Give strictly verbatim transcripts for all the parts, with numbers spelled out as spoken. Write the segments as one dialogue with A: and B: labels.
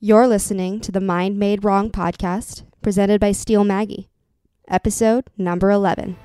A: You're listening to the Mind Made Wrong podcast, presented by Steel Maggie, episode number eleven.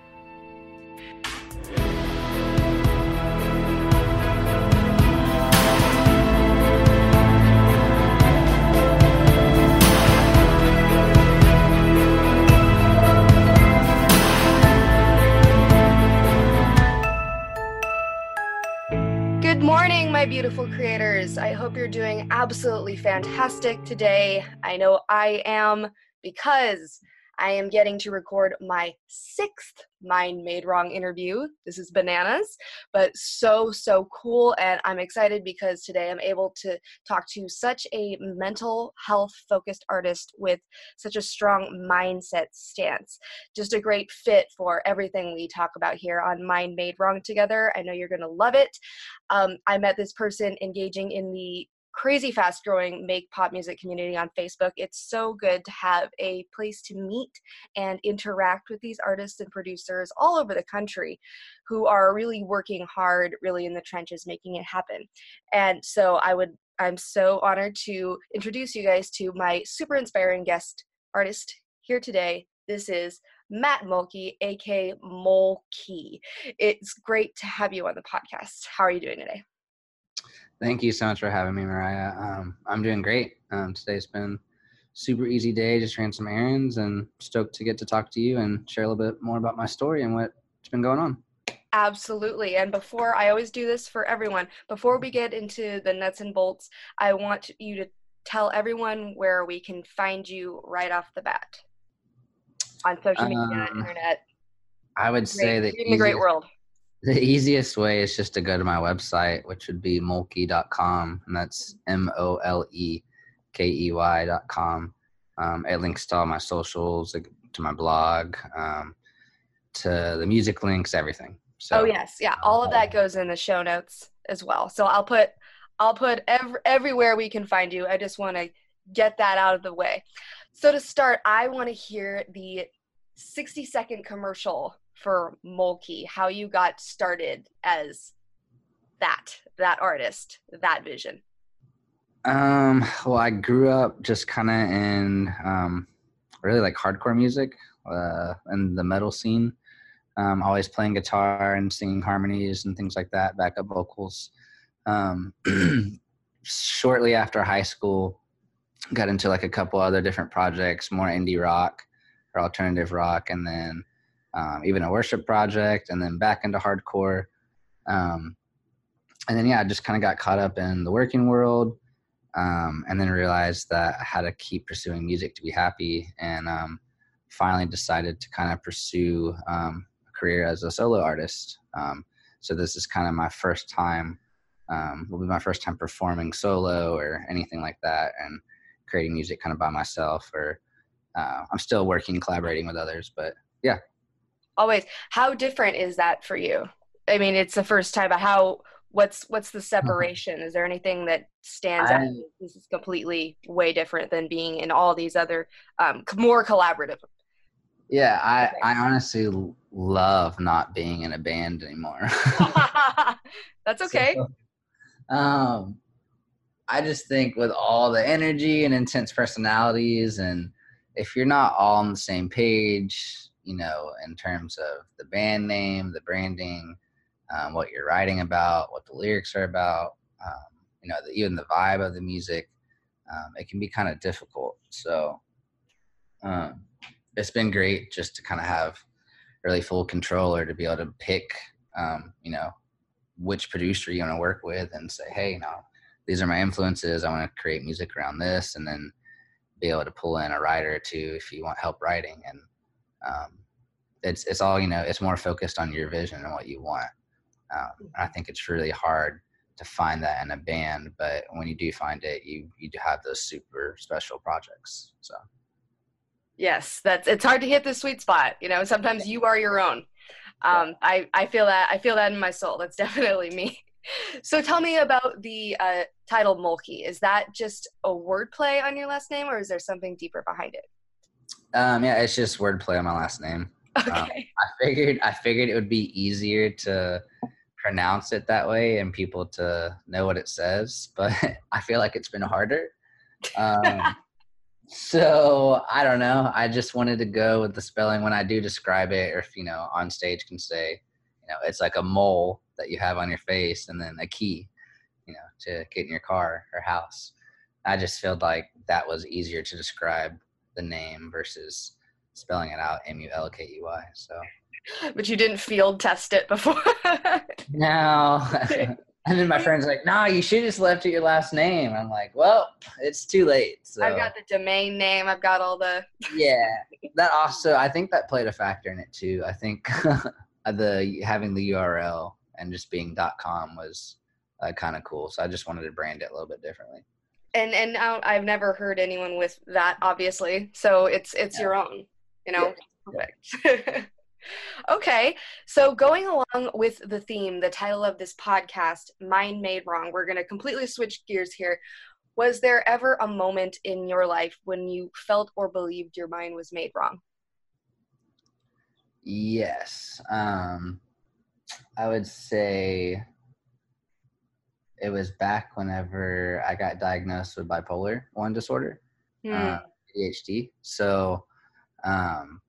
A: Good morning, my beautiful creators. I hope you're doing absolutely fantastic today. I know I am, because I am getting to record my sixth Mind Made Wrong interview. This is bananas, but so, so cool. And I'm excited because today I'm able to talk to such a mental health focused artist with such a strong mindset stance. Just a great fit for everything we talk about here on Mind Made Wrong together. I know you're going to love it. Um, I met this person engaging in the crazy fast growing make pop music community on Facebook. It's so good to have a place to meet and interact with these artists and producers all over the country who are really working hard, really in the trenches, making it happen. And so I would, I'm so honored to introduce you guys to my super inspiring guest artist here today. This is Matt Mulkey, aka Molkey. It's great to have you on the podcast. How are you doing today?
B: Thank you so much for having me, Mariah. Um, I'm doing great. Um, today's been super easy day. Just ran some errands and stoked to get to talk to you and share a little bit more about my story and what's been going on.
A: Absolutely. And before, I always do this for everyone, before we get into the nuts and bolts, I want you to tell everyone where we can find you right off the bat on social media,
B: um,
A: internet.
B: I would
A: Great.
B: say that
A: in the great world.
B: The easiest way is just to go to my website, which would be molkey dot com, and that's M O L E K E Y dot com. Um, it links to all my socials, to my blog, um, to the music links, everything. So,
A: oh yes, yeah, all of that goes in the show notes as well. So I'll put, I'll put every, everywhere we can find you. I just want to get that out of the way. So to start, I want to hear the sixty second commercial for Molkey, how you got started as that, that artist, that vision.
B: Um, well, I grew up just kind of in um, really like hardcore music uh, and the metal scene. Um, always playing guitar and singing harmonies and things like that, backup vocals. Um, shortly after high school, got into like a couple other different projects, more indie rock or alternative rock, and then um, even a worship project, and then back into hardcore. Um, and then, yeah, I just kind of got caught up in the working world, um, and then realized that I had to keep pursuing music to be happy, and um, finally decided to kind of pursue um, a career as a solo artist. Um, so this is kind of my first time, um, will be my first time performing solo or anything like that, and creating music kind of by myself, or uh, I'm still working, collaborating with others, but yeah.
A: Always. How different is that for you? I mean, it's the first time, but how, what's, what's the separation? Is there anything that stands
B: I,
A: out? This is completely way different than being in all these other, um, more collaborative.
B: Yeah, I, okay. I honestly love not being in a band anymore.
A: That's okay.
B: So, um, I just think with all the energy and intense personalities, and if you're not all on the same page, you know, in terms of the band name, the branding, um, what you're writing about, what the lyrics are about, um, you know, the, even the vibe of the music, um, it can be kind of difficult. So um, it's been great just to kind of have really full control, or to be able to pick, um, you know, which producer you want to work with and say, hey, you know, these are my influences. I want to create music around this, and then be able to pull in a writer or two if you want help writing. And um, it's it's all, you know, it's more focused on your vision and what you want. Um, I think it's really hard to find that in a band, but when you do find it, you you do have those super special projects. So
A: yes, that's, it's hard to hit the sweet spot. You know, sometimes you are your own. Um, I, I feel that, I feel that in my soul. That's definitely me. So tell me about the uh, title Molkey. Is that just a wordplay on your last name, or is there something deeper behind it?
B: Um, yeah, it's just wordplay on my last name.
A: Okay.
B: Um, I figured I figured it would be easier to pronounce it that way and people to know what it says, but I feel like it's been harder. Um, so I don't know. I just wanted to go with the spelling when I do describe it, or if, you know, on stage can say, you know, it's like a mole that you have on your face and then a key, you know, to get in your car or house. I just felt like that was easier to describe the name versus spelling it out, M U L K E Y. So,
A: But you didn't field test it before.
B: no. And then my friend's like, no, you should just left it your last name. I'm like, well, it's too late. So
A: I've got the domain name. I've got all the.
B: yeah, that also, I think that played a factor in it too. I think the having the U R L and just being .com was uh, kind of cool. So I just wanted to brand it a little bit differently.
A: And and I- I've never heard anyone with that, obviously. So it's it's
B: Yeah.
A: your own, you know.
B: Yeah.
A: Perfect. Okay, so going along with the theme, the title of this podcast, Mind Made Wrong, we're going to completely switch gears here. Was there ever a moment in your life when you felt or believed your mind was made wrong?
B: Yes. Um, I would say it was back whenever I got diagnosed with bipolar one disorder,
A: Hmm.
B: uh, A D H D. So um,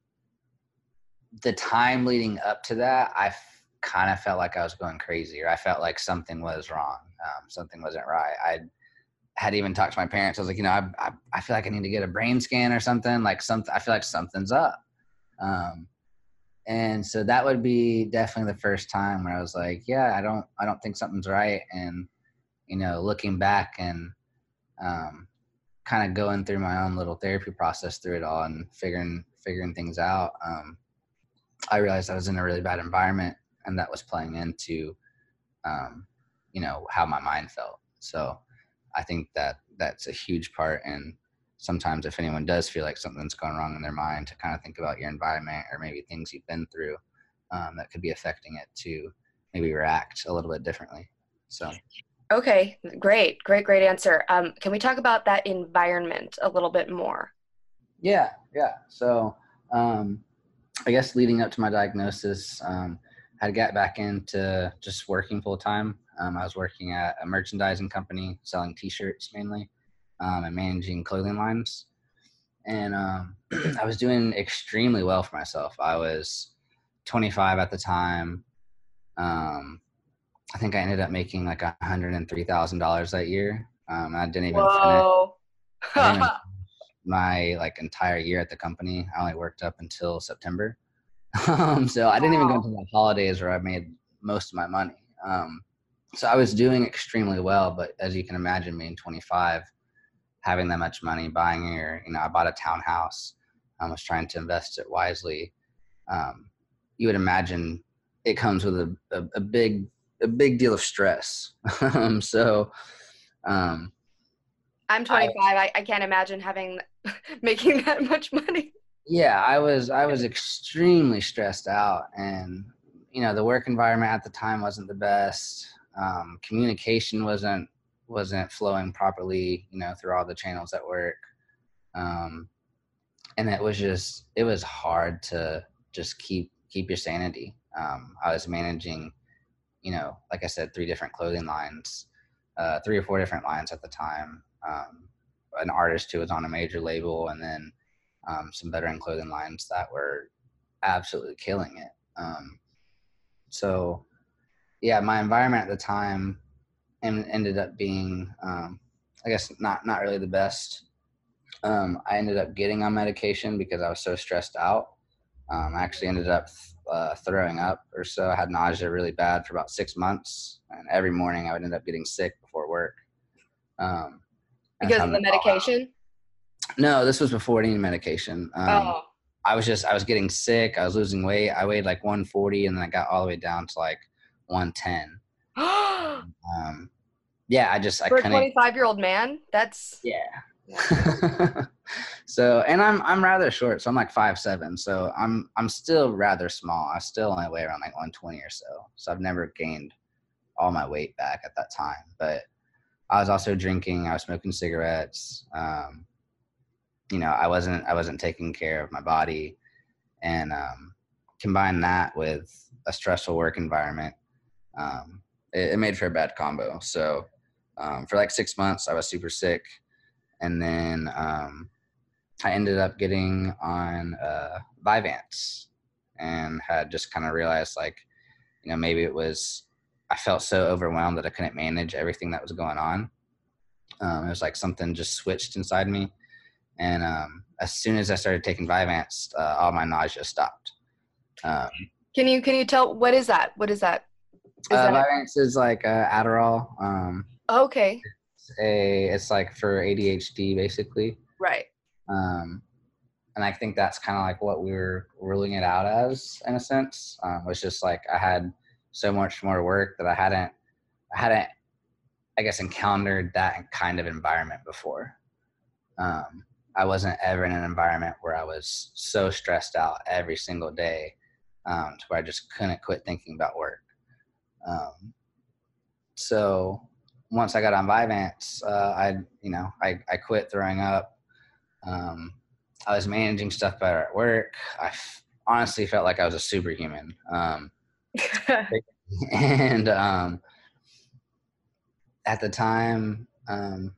B: the time leading up to that, I f- kind of felt like I was going crazy, or I felt like something was wrong. Um, something wasn't right. I had even talked to my parents. I was like, you know, I, I, I feel like I need to get a brain scan or something. Like something, I feel like something's up. Um, and so that would be definitely the first time where I was like, yeah, I don't, I don't think something's right. And, you know, looking back and um, kind of going through my own little therapy process through it all and figuring, figuring things out. Um, I realized I was in a really bad environment, and that was playing into, um, you know, how my mind felt. So I think that that's a huge part. And sometimes if anyone does feel like something's going wrong in their mind, to kind of think about your environment or maybe things you've been through um, that could be affecting it, to maybe react a little bit differently. So.
A: Okay, great, great, great answer. Um, can we talk about that environment a little bit more?
B: Yeah, yeah. So um, I guess leading up to my diagnosis, um, I had got back into just working full time. Um, I was working at a merchandising company selling T-shirts mainly, um, and managing clothing lines. And um, I was doing extremely well for myself. I was twenty-five at the time. Um, I think I ended up making like one hundred three thousand dollars that year. Um, I didn't even
A: Whoa.
B: finish. I didn't even my like entire year at the company. I only worked up until September. Um, so I didn't even go into the holidays where I made most of my money. Um, so I was doing extremely well, but as you can imagine, being twenty-five, having that much money, buying your, you know, I bought a townhouse. I was trying to invest it wisely. Um, you would imagine it comes with a, a, a big, a big deal of stress. um, so, um,
A: I'm twenty-five. I, I can't imagine having making that much money.
B: Yeah, I was I was extremely stressed out, and you know the work environment at the time wasn't the best. Um, communication wasn't wasn't flowing properly, you know, through all the channels at work, um, and it was just it was hard to just keep keep your sanity. Um, I was managing, you know, like I said, three different clothing lines, uh, three or four different lines at the time. Um, an artist who was on a major label, and then um, some veteran clothing lines that were absolutely killing it. Um, so, yeah, my environment at the time en- ended up being, um, I guess, not not really the best. Um, I ended up getting on medication because I was so stressed out. Um, I actually ended up uh, throwing up or so. I had nausea really bad for about six months, and every morning I would end up getting sick before work. Um, and
A: Because of
B: having
A: the
B: to call out.
A: medication?
B: No, this was before any medication. Um,
A: Oh.
B: I was just, I was getting sick. I was losing weight. I weighed like one forty, and then I got all the way down to like one ten. Um, yeah, I just, I
A: For a
B: couldn't.
A: twenty-five-year-old man, that's
B: Yeah.
A: yeah.
B: So, and I'm, I'm rather short. So I'm like five seven. So I'm, I'm still rather small. I still only weigh around like one twenty or so. So I've never gained all my weight back at that time. But I was also drinking. I was smoking cigarettes. Um, you know, I wasn't, I wasn't taking care of my body, and um, combine that with a stressful work environment. Um, it, it made for a bad combo. So um, for like six months, I was super sick, And then um, I ended up getting on uh, Vyvanse and had just kind of realized like, you know, maybe it was, I felt so overwhelmed that I couldn't manage everything that was going on. Um, it was like something just switched inside me. And um, as soon as I started taking Vyvanse, uh, all my nausea stopped. Um,
A: Can you can you tell what is that? What is that? Is
B: uh,
A: that
B: Vyvanse is like uh, Adderall. Um,
A: okay?
B: it's a it's like for A D H D basically.
A: Right.
B: Um, and I think that's kind of like what we were ruling it out as in a sense. Um, it was just like I had so much more work that I hadn't I hadn't I guess encountered that kind of environment before. Um, I wasn't ever in an environment where I was so stressed out every single day um, to where I just couldn't quit thinking about work. Um, so once I got on Vyvanse, uh, I, you know, I, I quit throwing up. Um, I was managing stuff better at work. I f- honestly felt like I was a superhuman. Um, and um, at the time, um,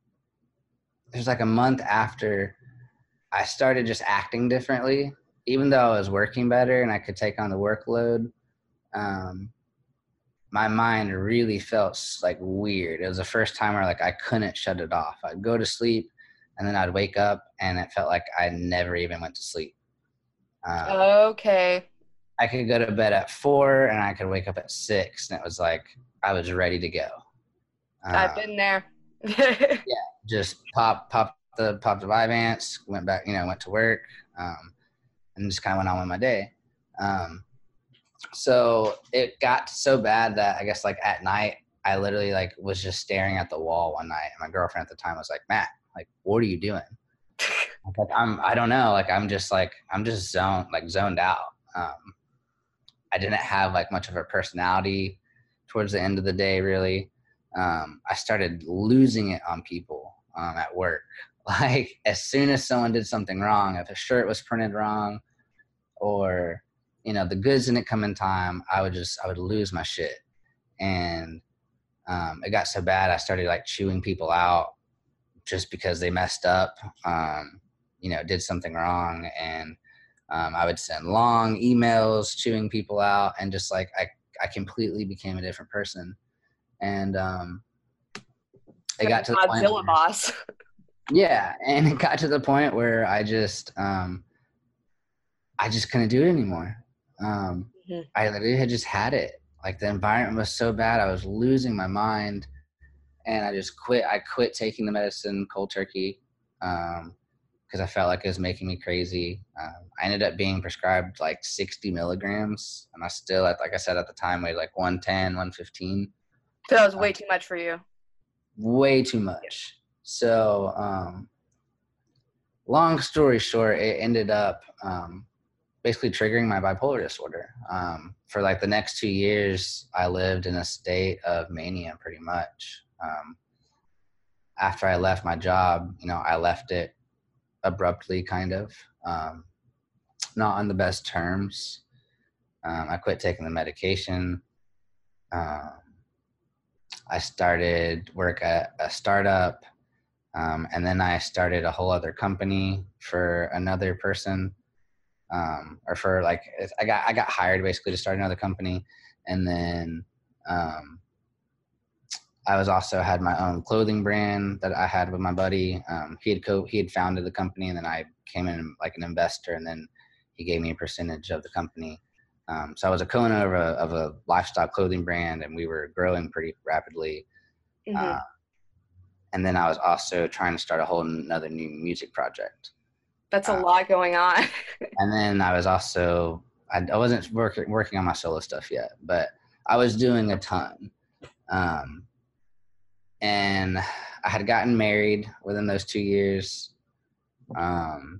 B: it was like a month after I started just acting differently, even though I was working better and I could take on the workload. Um, my mind really felt like weird. It was the first time where like I couldn't shut it off. I'd go to sleep and then I'd wake up and it felt like I never even went to sleep. Um,
A: Okay.
B: I could go to bed at four and I could wake up at six and it was like I was ready to go.
A: I've
B: Um,
A: been there.
B: yeah, just pop, pop the, pop the Vyvanse, went back, you know, went to work, um, and just kind of went on with my day. Um, so it got so bad that I guess like at night, I literally like was just staring at the wall one night. And my girlfriend at the time was like, Matt, like, what are you doing? I was like, I'm, I don't know. Like, I'm just like, I'm just zoned, like zoned out. Um, I didn't have like much of a personality towards the end of the day, really. Um, I started losing it on people um, at work. Like as soon as someone did something wrong, if a shirt was printed wrong or, you know, the goods didn't come in time, I would just, I would lose my shit. And um, it got so bad, I started like chewing people out just because they messed up, um, you know, did something wrong. And um, I would send long emails chewing people out and just like, I, I completely became a different person. And um, it got to the point
A: Godzilla
B: where,
A: boss.
B: yeah. And it got to the point where I just, um, I just couldn't do it anymore. Um,
A: Mhm.
B: I literally had just had it. Like the environment was so bad, I was losing my mind, and I just quit. I quit taking the medicine cold turkey um, because I felt like it was making me crazy. Um, I ended up being prescribed like sixty milligrams, and I still, like I said at the time, weighed like one ten, one fifteen.
A: So that was
B: Uh,
A: way too much for you.
B: way too much. So, um, long story short, it ended up um, basically triggering my bipolar disorder. Um, for like the next two years, I lived in a state of mania pretty much. Um, after I left my job, you know, I left it abruptly, kind of, um, not on the best terms. Um, I quit taking the medication. Um, I started work at a startup, um, and then I started a whole other company for another person. Um, or for like, I got, I got hired basically to start another company. And then, um, I was also had my own clothing brand that I had with my buddy. Um, he had co, he had founded the company and then I came in like an investor and then he gave me a percentage of the company. Um, so I was a co-owner of a, of a lifestyle clothing brand and we were growing pretty rapidly.
A: Mm-hmm.
B: Uh, and then I was also trying to start a whole another new music project.
A: That's a
B: Uh,
A: lot going on.
B: And then I was also, I, I wasn't working working on my solo stuff yet, but I was doing a ton. Um, and I had gotten married within those two years. Um,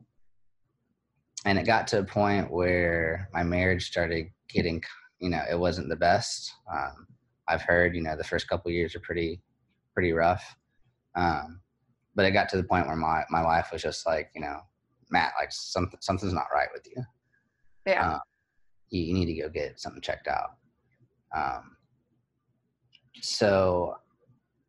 B: and it got to a point where my marriage started getting, you know, it wasn't the best. Um, I've heard, you know, the first couple of years are pretty, pretty rough. Um, but it got to the point where my, my wife was just like, you know, Matt, like something, something's not right with you.
A: Yeah.
B: Um, you, you need to go get something checked out. Um, so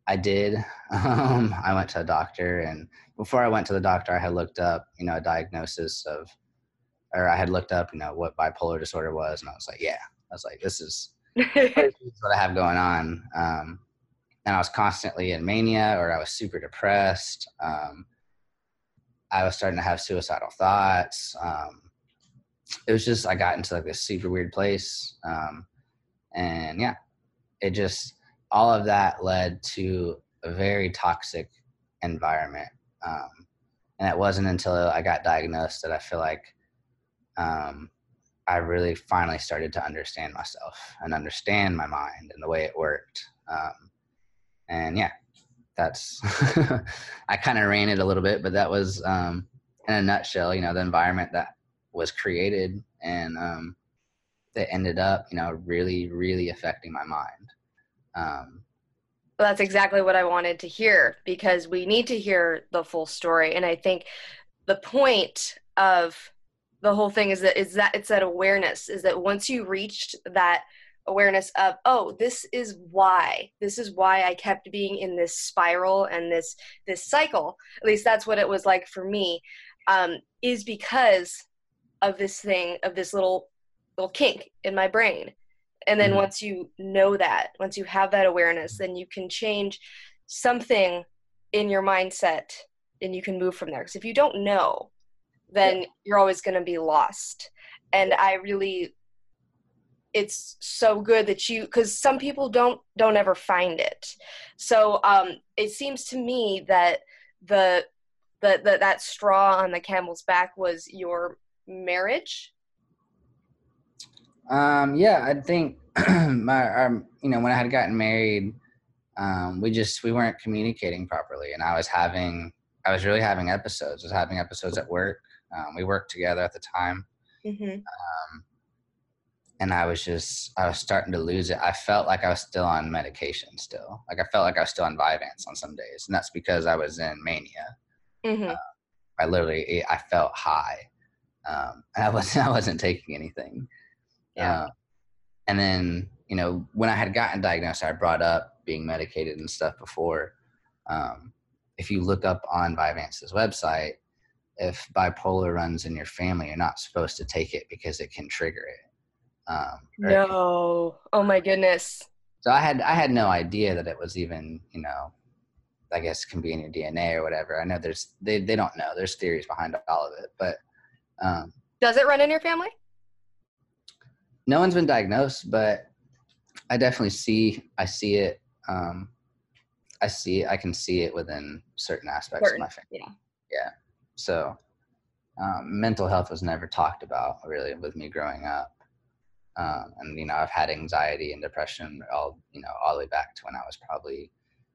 B: I did. Um, I went to a doctor, and before I went to the doctor, I had looked up, you know, a diagnosis of, or I had looked up, you know, what bipolar disorder was, and I was like, yeah, I was like, this is, this is what I have going on. Um, and I was constantly in mania, or I was super depressed. Um, I was starting to have suicidal thoughts. Um, it was just, I got into like this super weird place. Um, and yeah, it just, all of that led to a very toxic environment. Um, and it wasn't until I got diagnosed that I feel like um, I really finally started to understand myself and understand my mind and the way it worked. Um, and yeah, that's, I kind of ran it a little bit, but that was um, in a nutshell, you know, the environment that was created and um, that ended up, you know, really, really affecting my mind. Um,
A: Well, that's exactly what I wanted to hear, because we need to hear the full story. And I think the point of the whole thing is that is that it's that awareness, is that once you reached that awareness of, oh, this is why this is why I kept being in this spiral and this this cycle, at least that's what it was like for me, um, is because of this thing, of this little little kink in my brain. And then
B: mm-hmm.
A: once you know that, once you have that awareness, then you can change something in your mindset and you can move from there. Because if you don't know, then yeah. you're always going to be lost. And I really, it's so good that you, because some people don't don't ever find it. So um, it seems to me that the, the the that straw on the camel's back was your marriage.
B: Um, yeah, I think my, our, you know, when I had gotten married, um, we just, we weren't communicating properly, and I was having, I was really having episodes. I was having episodes at work. Um, we worked together at the time.
A: Mm-hmm.
B: Um, and I was just, I was starting to lose it. I felt like I was still on medication still. Like I felt like I was still on Vyvanse on some days. And that's because I was in mania.
A: Mm-hmm.
B: Uh, I literally, I felt high. Um, and I wasn't, I wasn't taking anything.
A: Yeah.
B: Uh, and then, you know, when I had gotten diagnosed, I brought up being medicated and stuff before. Um, if you look up on Vyvanse's website, if bipolar runs in your family, you're not supposed to take it because it can trigger it. Um,
A: no.
B: Can,
A: oh my goodness.
B: So I had, I had no idea that it was even, you know, I guess can be in your D N A or whatever. I know there's, they, they don't know. There's theories behind all of it, but. Um,
A: Does it run in your family?
B: No one's been diagnosed, but I definitely see, I see it. Um, I see, I can see it within certain aspects certain, of my family.
A: Yeah.
B: Yeah. So, um, mental health was never talked about really with me growing up. Um, and, you know, I've had anxiety and depression all, you know, all the way back to when I was probably,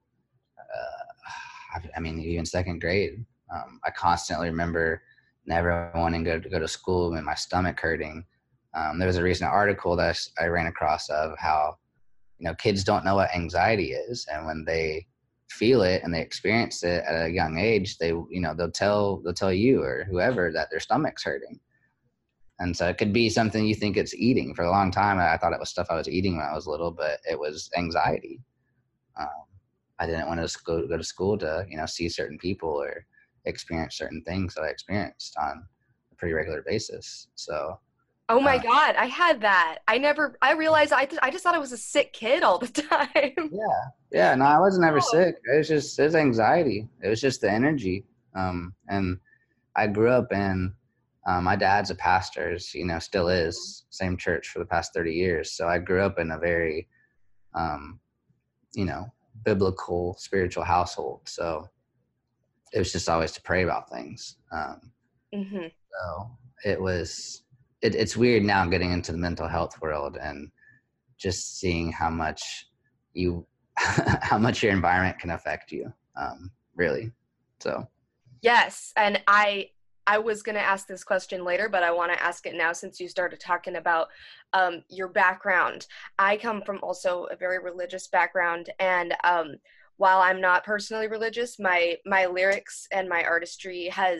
B: uh, I, I mean, even second grade. Um, I constantly remember never wanting to go to, go to school and my stomach hurting. Um, there was a recent article that I ran across of how, you know, kids don't know what anxiety is. And when they feel it and they experience it at a young age, they, you know, they'll tell, they'll tell you or whoever that their stomach's hurting. And so it could be something you think it's eating. For a long time, I thought it was stuff I was eating when I was little, but it was anxiety. Um, I didn't want to go, go to school to, you know, see certain people or experience certain things that I experienced on a pretty regular basis. So,
A: oh my
B: uh,
A: God, I had that. I never, I realized I, th- I just thought I was a sick kid all the time.
B: Yeah. Yeah. No, I wasn't ever oh. sick. It was just, it was anxiety. It was just the energy. Um, and I grew up in, um, my dad's a pastor, you know, still is, same church for the past thirty years. So I grew up in a very, um, you know, biblical, spiritual household. So it was just always to pray about things. Um,
A: mm-hmm.
B: So it was, it, it's weird now getting into the mental health world and just seeing how much you, how much your environment can affect you, um, really. So.
A: Yes. And I, I was going to ask this question later, but I want to ask it now since you started talking about um, your background. I come from also a very religious background, and um, while I'm not personally religious, my my lyrics and my artistry has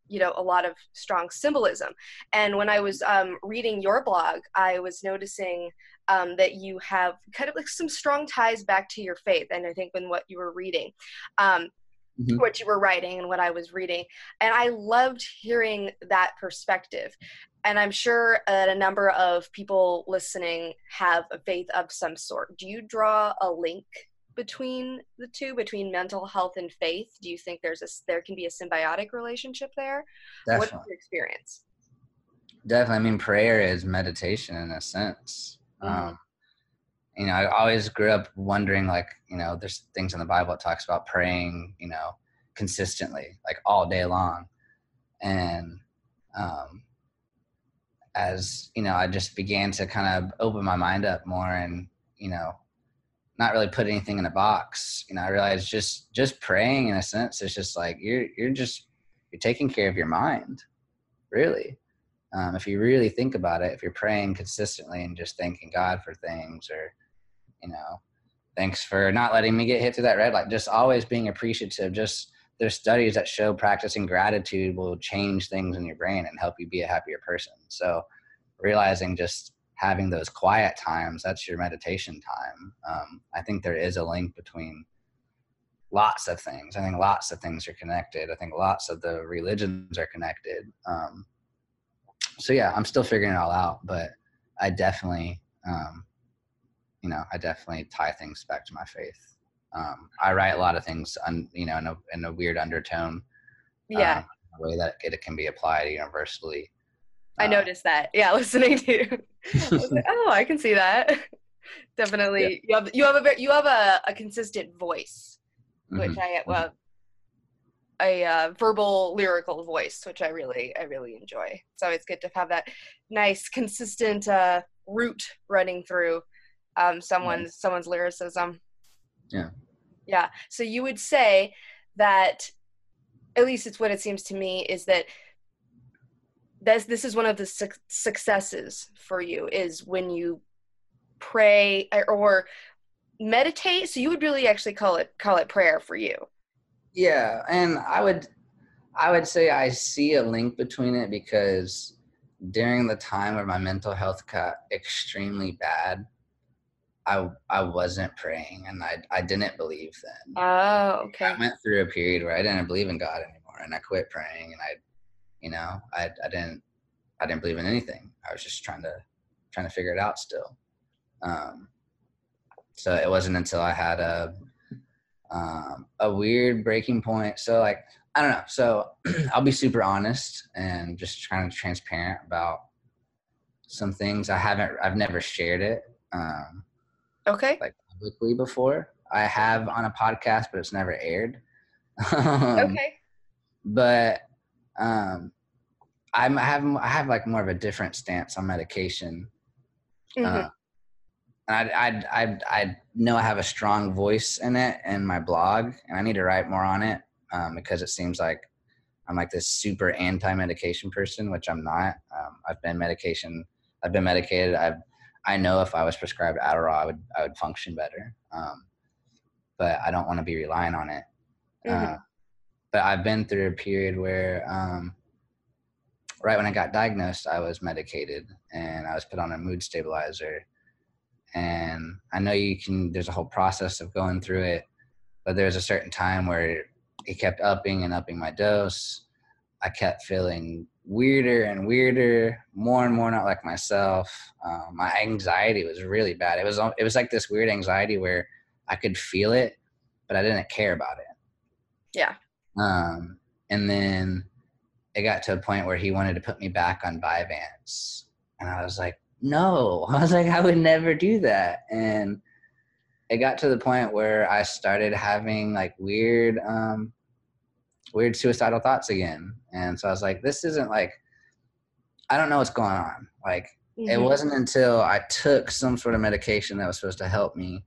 A: you know, a lot of strong symbolism. And when I was um, reading your blog, I was noticing um, that you have kind of like some strong ties back to your faith. And I think in what you were reading, um,
B: Mm-hmm.
A: what you were writing and what I was reading. And I loved hearing that perspective. And I'm sure that a number of people listening have a faith of some sort. Do you draw a link between the two, between mental health and faith? Do you think there's a there can be a symbiotic relationship there? What's
B: Definitely.
A: your experience?
B: Definitely. I mean, prayer is meditation in a sense.
A: Mm-hmm.
B: Um, you know, I always grew up wondering, like, you know, there's things in the Bible that talks about praying, you know, consistently, like all day long. And um, as, you know, I just began to kind of open my mind up more and, you know, not really put anything in a box. You know, I realized just, just praying in a sense, it's just like, you're, you're just, you're taking care of your mind, really. Um, if you really think about it, if you're praying consistently and just thanking God for things, or, you know, thanks for not letting me get hit through that red light, just always being appreciative. Just, there's studies that show practicing gratitude will change things in your brain and help you be a happier person. So realizing just having those quiet times, that's your meditation time. Um, I think there is a link between lots of things. I think lots of things are connected. I think lots of the religions are connected. Um, so yeah, I'm still figuring it all out, but I definitely, um, you know, I definitely tie things back to my faith. Um, I write a lot of things, un, you know, in a, in a weird undertone,
A: Yeah,
B: um, a way that it can be applied universally.
A: I
B: Uh,
A: noticed that. Yeah, listening to you. I was like, oh, I can see that.
B: yeah.
A: Definitely, you have you have a very, you have a, a consistent voice, which
B: Mm-hmm.
A: I
B: Mm-hmm.
A: well, a uh, verbal lyrical voice, which I really I really enjoy. So it's good to have that nice consistent uh, root running through um,
B: Yeah.
A: someone's someone's lyricism.
B: Yeah.
A: Yeah. So you would say that, at least it's what it seems to me, is that this this is one of the su- successes for you, is when you pray or meditate. So you would really actually call it call it prayer for you.
B: Yeah. And I would, I would say I see a link between it because during the time where my mental health got extremely bad, I I wasn't praying and I I didn't believe then.
A: Oh,
B: I
A: okay.
B: went through a period where I didn't believe in God anymore and I quit praying and I, you know, I I didn't I didn't believe in anything. I was just trying to trying to figure it out still. Um, so it wasn't until I had a um, a weird breaking point. So like I don't know. So I'll be super honest and just kind of transparent about some things. I haven't I've never shared it um,
A: Okay.
B: like publicly before. I have on a podcast, but it's never aired. um,
A: Okay.
B: but um, I'm, I have I have like more of a different stance on medication.
A: Mm-hmm.
B: Uh, and I, I I I know I have a strong voice in it in my blog, and I need to write more on it um, because it seems like I'm like this super anti-medication person, which I'm not. Um, I've been medication. I've been medicated. I've I know if I was prescribed Adderall, I would I would function better. Um, but I don't want to be relying on it. Uh,
A: Mm-hmm.
B: but I've been through a period where um, right when I got diagnosed, I was medicated and I was put on a mood stabilizer. And I know you can, there's a whole process of going through it, but there's a certain time where it kept upping and upping my dose. I kept feeling weirder and weirder, more and more not like myself. Um, my anxiety was really bad. It was, it was like this weird anxiety where I could feel it, but I didn't care about it.
A: Yeah.
B: Um, and then it got to a point where he wanted to put me back on Vyvanse. And I was like, no, I was like, I would never do that. And it got to the point where I started having like weird, um, weird suicidal thoughts again. And so I was like, this isn't like, I don't know what's going on. Like, it
A: Mm-hmm.
B: wasn't until I took some sort of medication that was supposed to help me.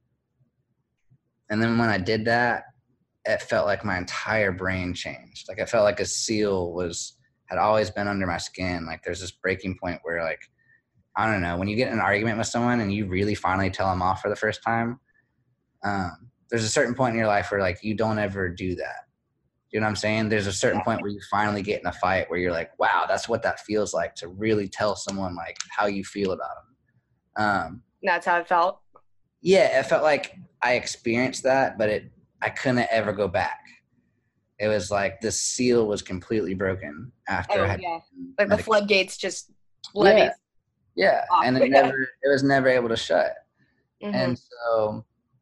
B: And then when I did that, it felt like my entire brain changed. Like, it felt like a seal was, had always been under my skin. Like, there's this breaking point where, like, I don't know, when you get in an argument with someone and you really finally tell them off for the first time, um, there's a certain point in your life where, like, you don't ever do that. You know what I'm saying? There's a certain point where you finally get in a fight where you're like, wow, that's what that feels like, to really tell someone like how you feel about them. Um,
A: That's how it felt.
B: yeah, it felt like I experienced that, but it I couldn't ever go back. It was like the seal was completely broken after I
A: Oh
B: had
A: yeah, like the
B: medication.
A: floodgates just
B: Yeah,
A: levies
B: yeah,
A: off.
B: and it never it was never able to shut.
A: Mm-hmm.
B: And so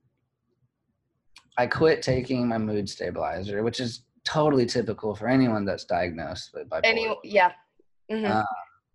B: I quit taking my mood stabilizer, which is totally typical for anyone that's diagnosed with bipolar.
A: Any, yeah. Mm-hmm.
B: Um,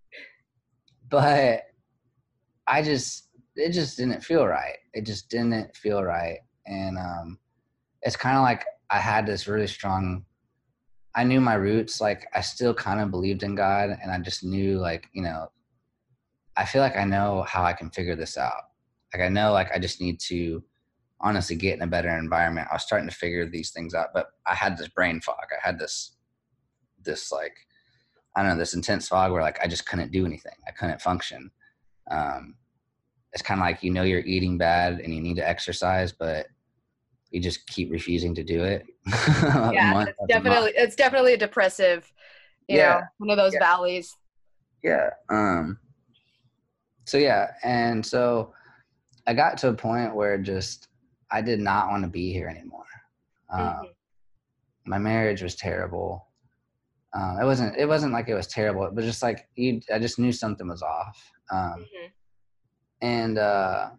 B: but I just, it just didn't feel right. It just didn't feel right. And um, it's kind of like I had this really strong, I knew my roots. Like I still kind of believed in God, and I just knew like, you know, I feel like I know how I can figure this out. Like I know, like I just need to honestly get in a better environment. I was starting to figure these things out, but I had this brain fog. I had this, this like, I don't know, this intense fog where like I just couldn't do anything. I couldn't function. Um, it's kind of like, you know, you're eating bad and you need to exercise, but you just keep refusing to do it.
A: Yeah, it's definitely it's definitely a depressive, you
B: yeah,
A: know, one of those
B: yeah.
A: valleys.
B: Yeah. Um. So yeah, and so I got to a point where just I did not want to be here anymore. Um,
A: Mm-hmm.
B: My marriage was terrible. Um, it wasn't. It wasn't like it was terrible, but just like you, I just knew something was off. Um,
A: Mm-hmm.
B: and uh,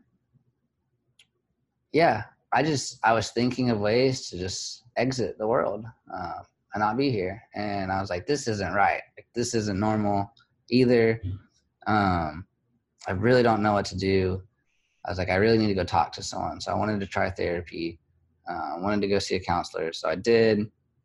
B: yeah, I just I was thinking of ways to just exit the world uh, and not be here. And I was like, this isn't right. Like, this isn't normal either. Um, I really don't know what to do. I was like, I really need to go talk to someone. So I wanted to try therapy. Uh, I wanted to go see a counselor. So I did.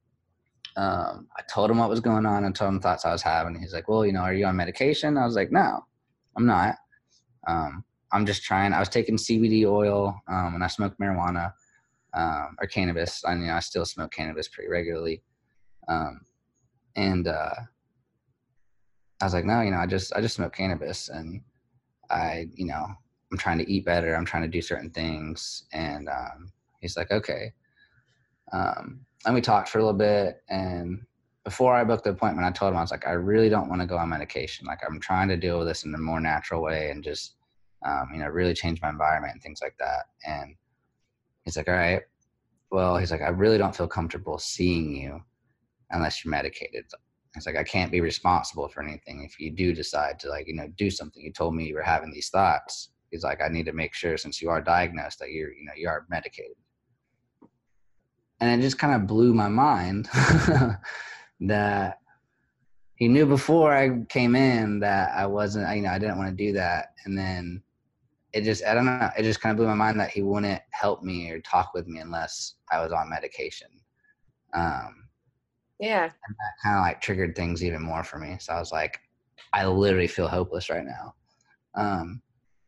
B: Um, I told him what was going on and told him thoughts I was having. He's like, well, you know, are you on medication? I was like, no, I'm not. Um, I'm just trying. I was taking C B D oil um, and I smoked marijuana um, or cannabis. I mean, I still smoke cannabis pretty regularly. Um, and uh, I was like, no, you know, I just I just smoke cannabis, and I, you know, I'm trying to eat better. I'm trying to do certain things. And um, he's like, okay. Um, and we talked for a little bit. And before I booked the appointment, I told him, I was like, I really don't want to go on medication. Like, I'm trying to deal with this in a more natural way and just, um, you know, really change my environment and things like that. And he's like, all right. Well, he's like, I really don't feel comfortable seeing you unless you're medicated. It's like, I can't be responsible for anything if you do decide to, like, you know, do something. You told me you were having these thoughts. He's like, I need to make sure, since you are diagnosed, that you're, you know, you are medicated. And it just kind of blew my mind that he knew before I came in that I wasn't, you know, I didn't want to do that. And then it just, I don't know, it just kind of blew my mind that he wouldn't help me or talk with me unless I was on medication. Um,
A: Yeah.
B: And that kind of like triggered things even more for me. So I was like, I literally feel hopeless right now. Um,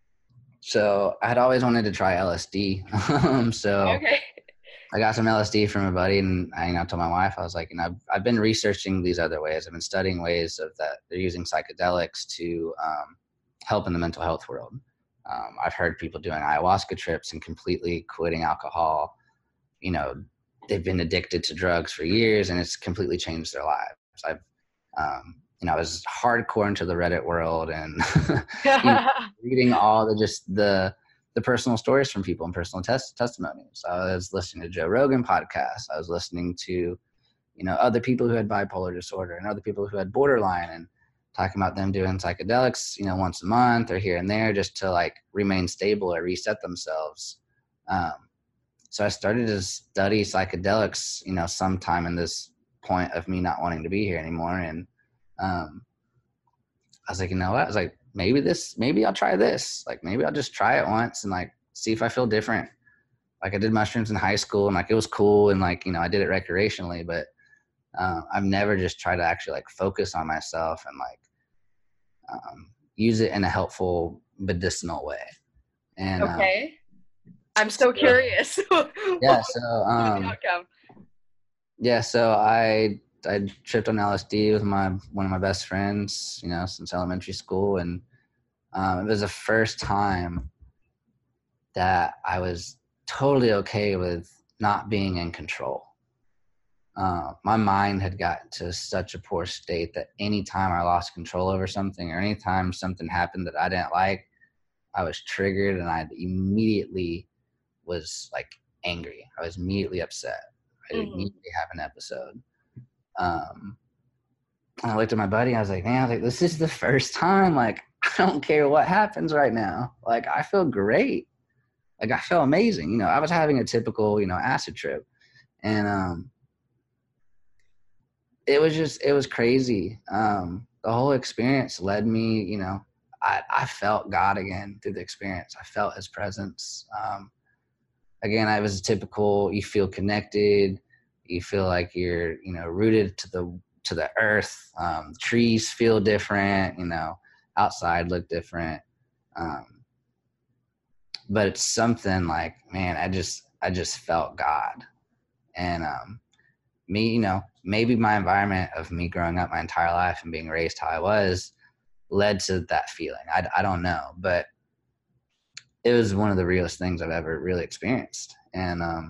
B: so I had always wanted to try L S D. so
A: Okay.
B: I got some L S D from a buddy, and I, you know, told my wife, I was like, you know, I've, I've been researching these other ways. I've been studying ways of that they're using psychedelics to um, help in the mental health world. Um, I've heard people doing ayahuasca trips and completely quitting alcohol. You know, they've been addicted to drugs for years, and it's completely changed their lives. I've, um, you know, I was hardcore into the Reddit world and you know, reading all the just the the personal stories from people and personal tes- testimonies. I was listening to Joe Rogan podcasts. I was listening to, you know, other people who had bipolar disorder and other people who had borderline, and talking about them doing psychedelics, you know, once a month or here and there just to like remain stable or reset themselves. Um, so I started to study psychedelics, you know, sometime in this point of me not wanting to be here anymore. And um, I was like, you know what? I was like, maybe this, maybe I'll try this. Like, maybe I'll just try it once and like see if I feel different. Like I did mushrooms in high school and like it was cool and like, you know, I did it recreationally, but uh, I've never just tried to actually like focus on myself and like um, use it in a helpful medicinal way. And
A: Okay.
B: um,
A: I'm so curious.
B: yeah, so um,
A: the outcome?
B: yeah, so I I tripped on L S D with my one of my best friends, you know, since elementary school, and um, it was the first time that I was totally okay with not being in control. uh, my mind had gotten to such a poor state that anytime I lost control over something or anytime something happened that I didn't like, I was triggered and I immediately was like angry. I was immediately upset. I would
A: Mm-hmm.
B: immediately have an episode. Um, and I looked at my buddy. I was like, man, I was like, this is the first time. Like, I don't care what happens right now. Like, I feel great. Like, I feel amazing. You know, I was having a typical, you know, acid trip. And um, it was just, it was crazy. Um, the whole experience led me, you know, I, I felt God again through the experience. I felt his presence. Um, again, I was a typical, you feel connected. You feel like you're, you know, rooted to the, to the earth. Um, trees feel different, you know, outside look different. Um, but it's something like, man, I just, I just felt God. And, um, me, you know, maybe my environment of me growing up my entire life and being raised how I was led to that feeling. I, I don't know, but it was one of the realest things I've ever really experienced. And, um,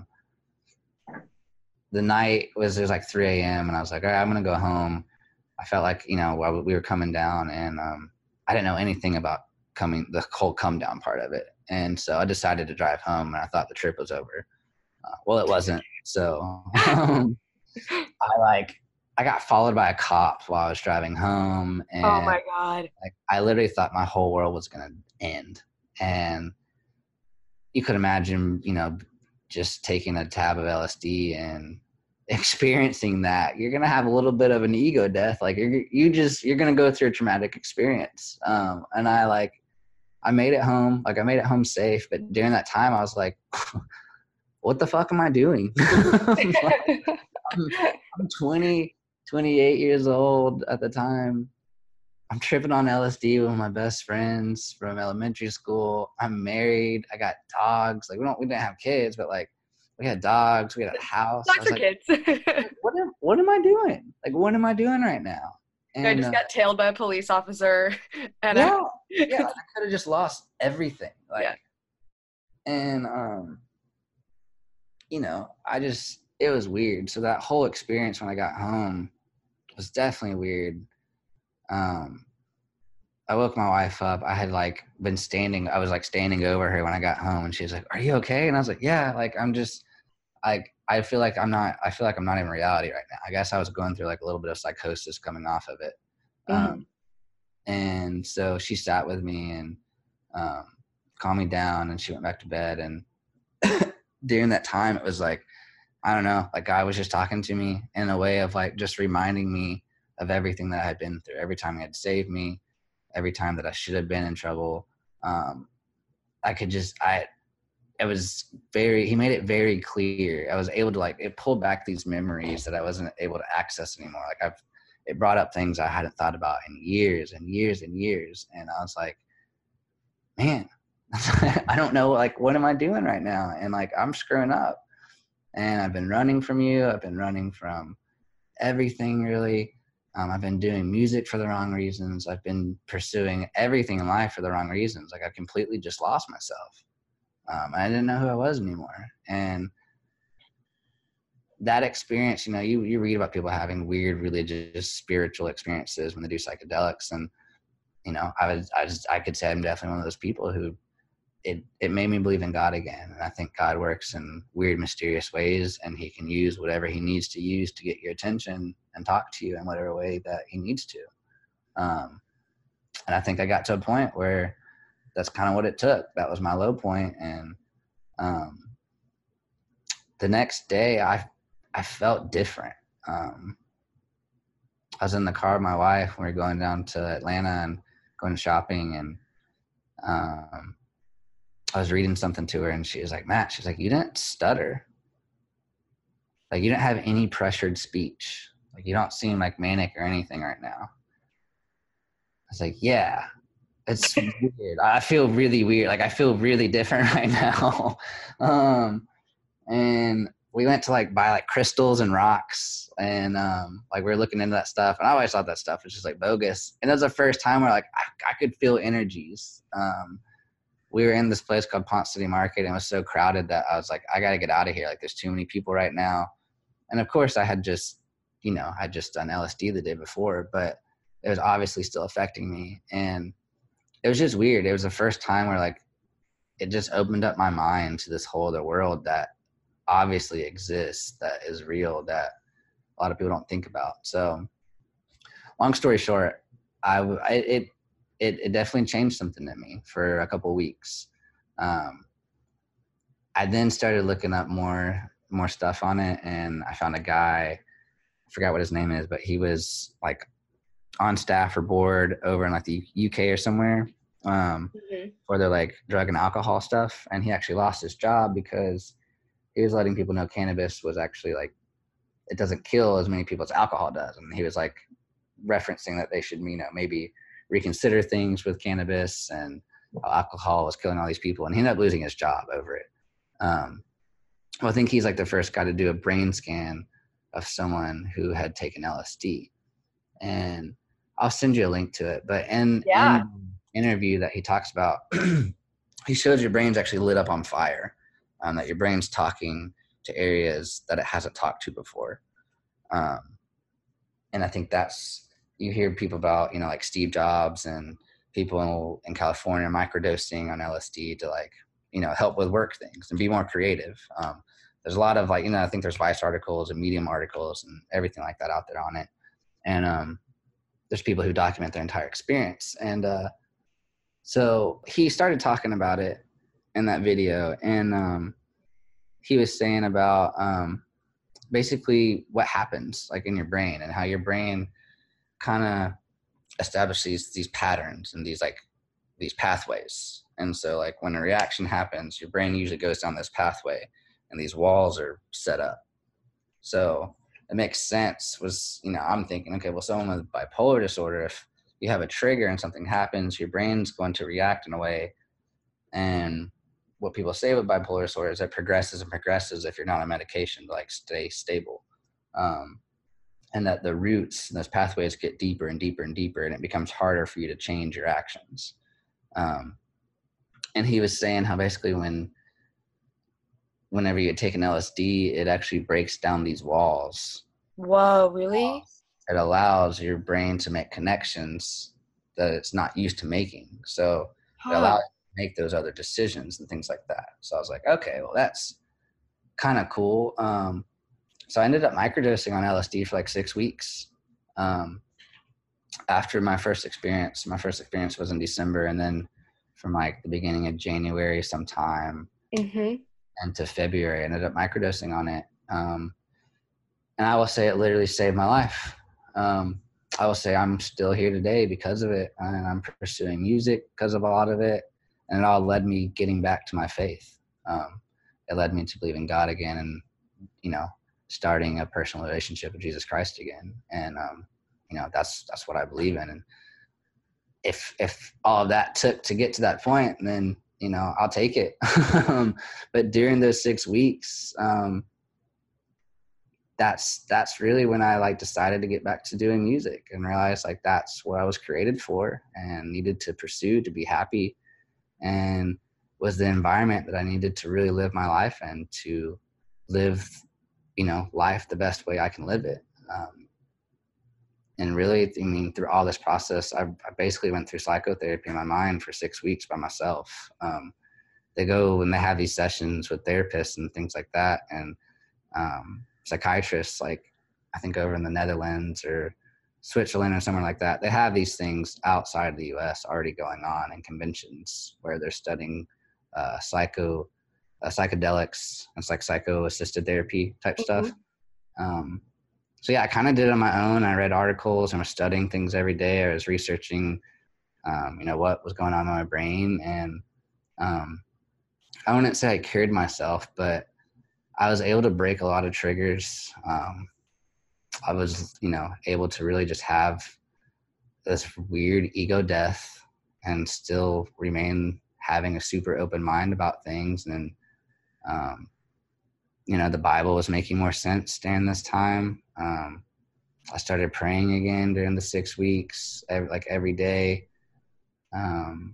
B: the night was, it was like three a.m. and I was like, all right, I'm going to go home. I felt like, you know, while we were coming down and, um, I didn't know anything about coming, the whole come down part of it. And so I decided to drive home and I thought the trip was over. Uh, well, it wasn't. So, um, I like, I got followed by a cop while I was driving home.
A: Oh
B: And
A: my God.
B: like, I literally thought my whole world was going to end. And you could imagine, you know, just taking a tab of L S D and experiencing that, you're going to have a little bit of an ego death. Like you're, you just, you're going to go through a traumatic experience. Um, and I like, I made it home. Like I made it home safe. But during that time I was like, what the fuck am I doing? Like, I'm, I'm twenty, twenty-eight years old at the time. I'm tripping on L S D with my best friends from elementary school. I'm married. I got dogs. Like we don't, we didn't have kids, but like we had dogs. We had a house. I
A: Dogs
B: was
A: are
B: like,
A: kids.
B: what am, what am I doing? Like, what am I doing right now?
A: I
B: And
A: just
B: uh,
A: got tailed by a police officer. And
B: yeah,
A: I,
B: yeah, like, I could have just lost everything. Like,
A: yeah.
B: and um, you know, I just, it was weird. So that whole experience when I got home was definitely weird. Um, I woke my wife up. I had like been standing, I was like standing over her when I got home and she was like, are you okay? And I was like, yeah, like I'm just like, I feel like I'm not, I feel like I'm not in reality right now. I guess I was going through like a little bit of psychosis coming off of it.
A: Mm-hmm.
B: Um, and so she sat with me and um, calmed me down and she went back to bed. And during that time, it was like, I don't know, like God was just talking to me in a way of like just reminding me of everything that I had been through, every time he had saved me, every time that I should have been in trouble. Um, I could just, I, it was very, he made it very clear. I was able to like, it pulled back these memories that I wasn't able to access anymore. Like I've, it brought up things I hadn't thought about in years and years and years. And I was like, man, I don't know, like, what am I doing right now? And like, I'm screwing up. And I've been running from you. I've been running from everything really. Um, I've been doing music for the wrong reasons. I've been pursuing everything in life for the wrong reasons. Like I completely just lost myself. Um, I didn't know who I was anymore. And that experience, you know, you, you read about people having weird religious, spiritual experiences when they do psychedelics. And, you know, I was, I just, I could say I'm definitely one of those people who it, it made me believe in God again. And I think God works in weird, mysterious ways, and he can use whatever he needs to use to get your attention and talk to you in whatever way that he needs to. Um, and I think I got to a point where that's kind of what it took. That was my low point. And um, the next day I, I felt different. Um, I was in the car with my wife when we were going down to Atlanta and going shopping, and um, I was reading something to her, and she was like, Matt, she's like, you didn't stutter. Like, you didn't have any pressured speech. Like, you don't seem like manic or anything right now. I was like, yeah, it's weird. I feel really weird. Like, I feel really different right now. um, and we went to like buy like crystals and rocks, and um, like we were looking into that stuff. And I always thought that stuff was just like bogus. And that was the first time where like I, I could feel energies. Um, we were in this place called Ponce City Market, and it was so crowded that I was like, I got to get out of here. Like, there's too many people right now. and of course I had just, you know, I just done L S D the day before, but it was obviously still affecting me. And it was just weird. It was the first time where like, it just opened up my mind to this whole other world that obviously exists, that is real, that a lot of people don't think about. So long story short, I, I it, it, it definitely changed something in me for a couple of weeks. Um, I then started looking up more, more stuff on it. And I found a guy, I forgot what his name is, but he was like on staff or board over in like the U K or somewhere, um,
A: Mm-hmm.
B: for their like drug and alcohol stuff. And he actually lost his job because he was letting people know cannabis was actually like, it doesn't kill as many people as alcohol does. And he was like referencing that they should, you know, maybe reconsider things with cannabis, and alcohol was killing all these people. And he ended up losing his job over it. Um, well, I think he's like the first guy to do a brain scan of someone who had taken L S D. And I'll send you a link to it. But in,
A: Yeah.
B: in the interview that he talks about, he shows your brain's actually lit up on fire, um, that your brain's talking to areas that it hasn't talked to before. Um, and I think that's, you hear people about, you know, like Steve Jobs and people in California microdosing on L S D to like, you know, help with work things and be more creative. Um, there's a lot of like, you know, I think there's Vice articles and Medium articles and everything like that out there on it. And um, there's people who document their entire experience. And uh, so he started talking about it in that video. And um, he was saying about um, basically what happens like in your brain, and how your brain kind of establishes these patterns and these like these pathways. And so like when a reaction happens, your brain usually goes down this pathway and these walls are set up. So it makes sense. Was, you know, I'm thinking, okay, well, someone with bipolar disorder, if you have a trigger and something happens, your brain's going to react in a way. And what people say with bipolar disorder is it progresses and progresses if you're not on medication to like stay stable. Um, and that the roots and those pathways get deeper and deeper and deeper, and it becomes harder for you to change your actions. Um, and he was saying how basically when, whenever you take an L S D, it actually breaks down these walls.
A: Whoa, really?
B: It allows your brain to make connections that it's not used to making. So it
A: Huh.
B: allows you to make those other decisions and things like that. So I was like, okay, well, that's kind of cool. Um, so I ended up microdosing on L S D for like six weeks. Um, after my first experience, my first experience was in December, and then from like the beginning of January sometime
A: Mm-hmm.
B: into February, I ended up microdosing on it. Um, and I will say it literally saved my life. Um, I will say I'm still here today because of it, and I'm pursuing music because of a lot of it, and it all led me getting back to my faith. Um, it led me to believe in God again, and, you know, starting a personal relationship with Jesus Christ again. And, um, you know, that's, that's what I believe in. And if, if all of that took to get to that point, then, you know, I'll take it. um, but during those six weeks, um, that's, that's really when I like decided to get back to doing music and realized like, that's what I was created for and needed to pursue to be happy, and was the environment that I needed to really live my life and to live, you know, life the best way I can live it. Um, and really, I mean, through all this process, I, I basically went through psychotherapy in my mind for six weeks by myself. Um, they go and they have these sessions with therapists and things like that. And um, psychiatrists, like I think over in the Netherlands or Switzerland or somewhere like that, they have these things outside the U S already going on in conventions where they're studying uh, psycho uh, psychedelics. It's like psycho-assisted therapy type
A: Mm-hmm.
B: stuff. Um, so yeah, I kind of did it on my own. I read articles and was studying things every day. I was researching, um, you know, what was going on in my brain. And um, I wouldn't say I cured myself, but I was able to break a lot of triggers. Um, I was, you know, able to really just have this weird ego death and still remain having a super open mind about things. And, um, you know, the Bible was making more sense during this time. Um, I started praying again during the six weeks, every, like every day. Um,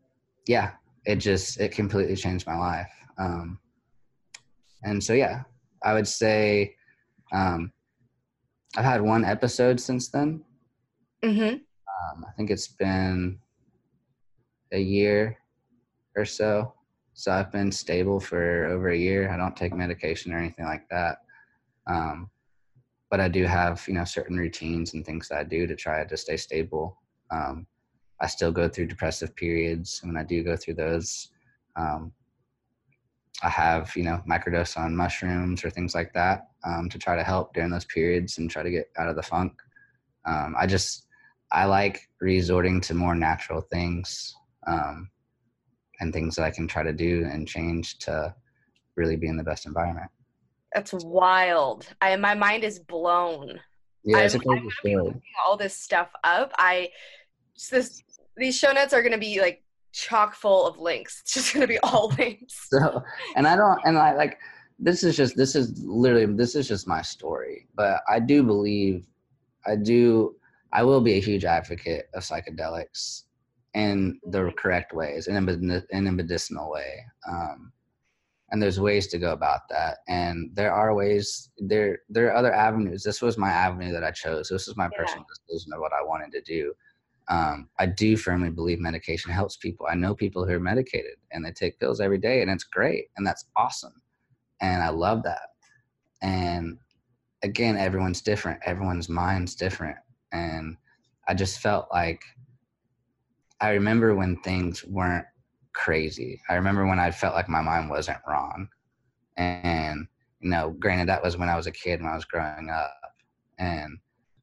B: yeah, it just, it completely changed my life. Um, and so, yeah, I would say um, I've had one episode since then.
A: Mm-hmm.
B: Um, I think it's been a year or so. So I've been stable for over a year. I don't take medication or anything like that. Um, but I do have, you know, certain routines and things that I do to try to stay stable. Um, I still go through depressive periods. And when I do go through those, um, I have, you know, microdose on mushrooms or things like that um, to try to help during those periods and try to get out of the funk. Um, I just, I like resorting to more natural things um, and things that I can try to do and change to really be in the best environment.
A: That's wild. I my mind is blown.
B: Yeah,
A: I'm
B: it's a
A: I'm
B: crazy
A: gonna be
B: story.
A: looking all this stuff up. I this these show notes are gonna be like chock full of links. It's just gonna be all links.
B: So, and I don't, and I like, this is just, this is literally, this is just my story. But I do believe, I do, I will be a huge advocate of psychedelics in the correct ways, in a, med- in a medicinal way. Um, and there's ways to go about that. And there are ways, there, there are other avenues. This was my avenue that I chose. This was my
A: Yeah.
B: personal decision of what I wanted to do. Um, I do firmly believe medication helps people. I know people who are medicated and they take pills every day, and it's great, and that's awesome. And I love that. And again, everyone's different. Everyone's mind's different. And I just felt like I remember when things weren't crazy. I remember when I felt like my mind wasn't wrong. And, you know, granted, that was when I was a kid, when I was growing up. And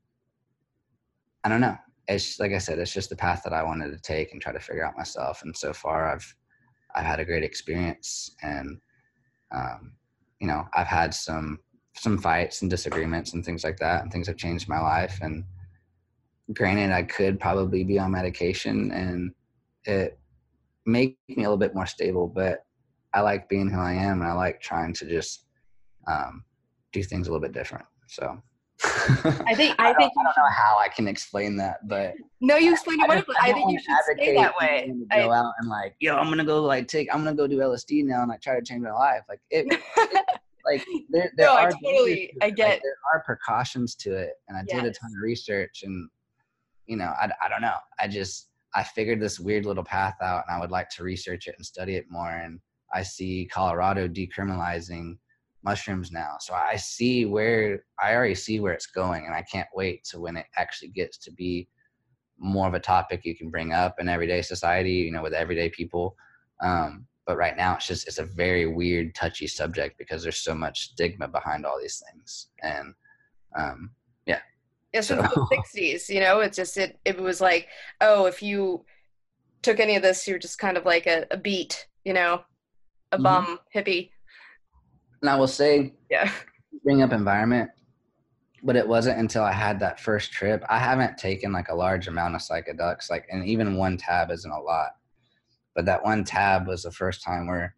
B: I don't know. It's like I said, it's just the path that I wanted to take and try to figure out myself. And so far, I've I've had a great experience, and um, you know, I've had some some fights and disagreements and things like that, and things have changed my life. And granted, I could probably be on medication, and it make me a little bit more stable. But I like being who I am, and I like trying to just um, do things a little bit different. So.
A: I think
B: I
A: I
B: don't,
A: think
B: I
A: you
B: don't
A: should.
B: know how I can explain that, but
A: No, you explained it
B: I, just,
A: wonderfully.
B: I
A: I
B: don't
A: think
B: want
A: you
B: to
A: should stay
B: advocate
A: that way.
B: to
A: I,
B: go out and like, yo, I'm gonna go like take, I'm gonna go do L S D now and like try to change my life. Like it, it like there, there
A: no, I
B: are dangers
A: totally
B: to
A: I
B: it. Like
A: get
B: there are precautions to it, and I did a
A: yes.
B: ton of research, and you know, I, I don't know, I just I figured this weird little path out, and I would like to research it and study it more. And I see Colorado decriminalizing mushrooms now, so I see where I already see where it's going, and I can't wait to when it actually gets to be more of a topic you can bring up in everyday society, you know, with everyday people. Um, but right now it's just, it's a very weird, touchy subject because there's so much stigma behind all these things. And um, yeah.
A: Yeah,
B: So
A: since the sixties, you know, it's just it it was like, oh, if you took any of this, you're just kind of like a, a beat, you know, a
B: mhm.
A: bum hippie.
B: And I will say,
A: Yeah.
B: bring up environment, but it wasn't until I had that first trip. I haven't taken like a large amount of psychedelics, like, and even one tab isn't a lot, but that one tab was the first time where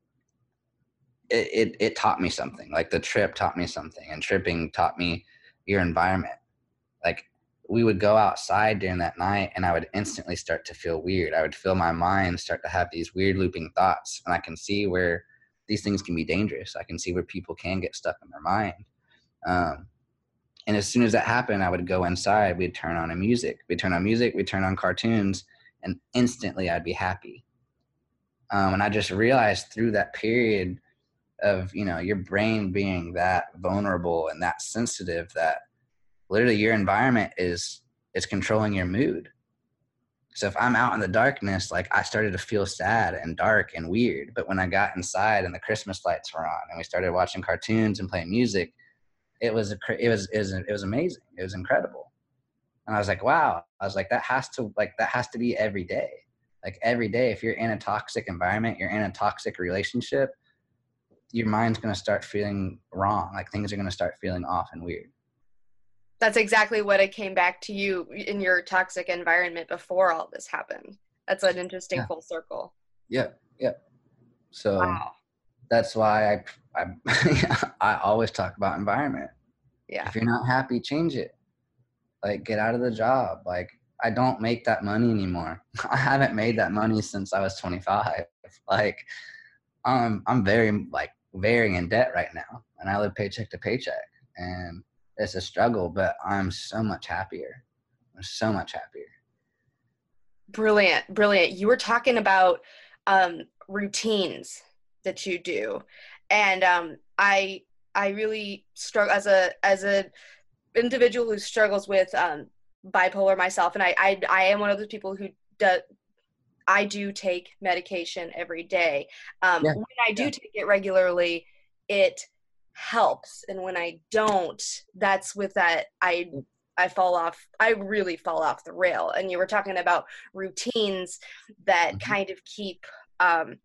B: it, it, it taught me something. Like the trip taught me something, and tripping taught me your environment. Like we would go outside during that night, and I would instantly start to feel weird. I would feel my mind start to have these weird looping thoughts, and I can see where these things can be dangerous. I can see where people can get stuck in their mind. Um, and as soon as that happened, I would go inside. We'd turn on a music. We'd turn on music. We'd turn on cartoons, and instantly I'd be happy. Um, and I just realized through that period of, you know, your brain being that vulnerable and that sensitive, that literally your environment is is controlling your mood. So if I'm out in the darkness, like I started to feel sad and dark and weird. But when I got inside and the Christmas lights were on and we started watching cartoons and playing music, it was a it was it was, it was amazing. It was incredible. And I was like, wow. I was like, that has to like that has to be every day. Like every day, if you're in a toxic environment, you're in a toxic relationship, your mind's going to start feeling wrong. Like things are going to start feeling off and weird.
A: That's exactly what it came back to you in your toxic environment before all this happened. That's an interesting
B: Yeah.
A: full circle.
B: Yeah. Yeah. So
A: Wow.
B: that's why I, I, I always talk about environment.
A: Yeah.
B: If you're not happy, change it. Like get out of the job. Like I don't make that money anymore. I haven't made that money since I was twenty-five. Like, um, I'm very like very in debt right now, and I live paycheck to paycheck, and it's a struggle, but I'm so much happier. I'm so much happier.
A: Brilliant, brilliant. You were talking about um, routines that you do, and um, I I really struggle as a as a individual who struggles with um, bipolar myself, and I, I I am one of those people who does. I do take medication every day. Um,
B: Yeah,
A: when I
B: yeah.
A: do take it regularly, it helps, and when I don't, that's with that I I fall off. I really fall off the rail. And you were talking about routines that
B: Mm-hmm.
A: kind of keep um,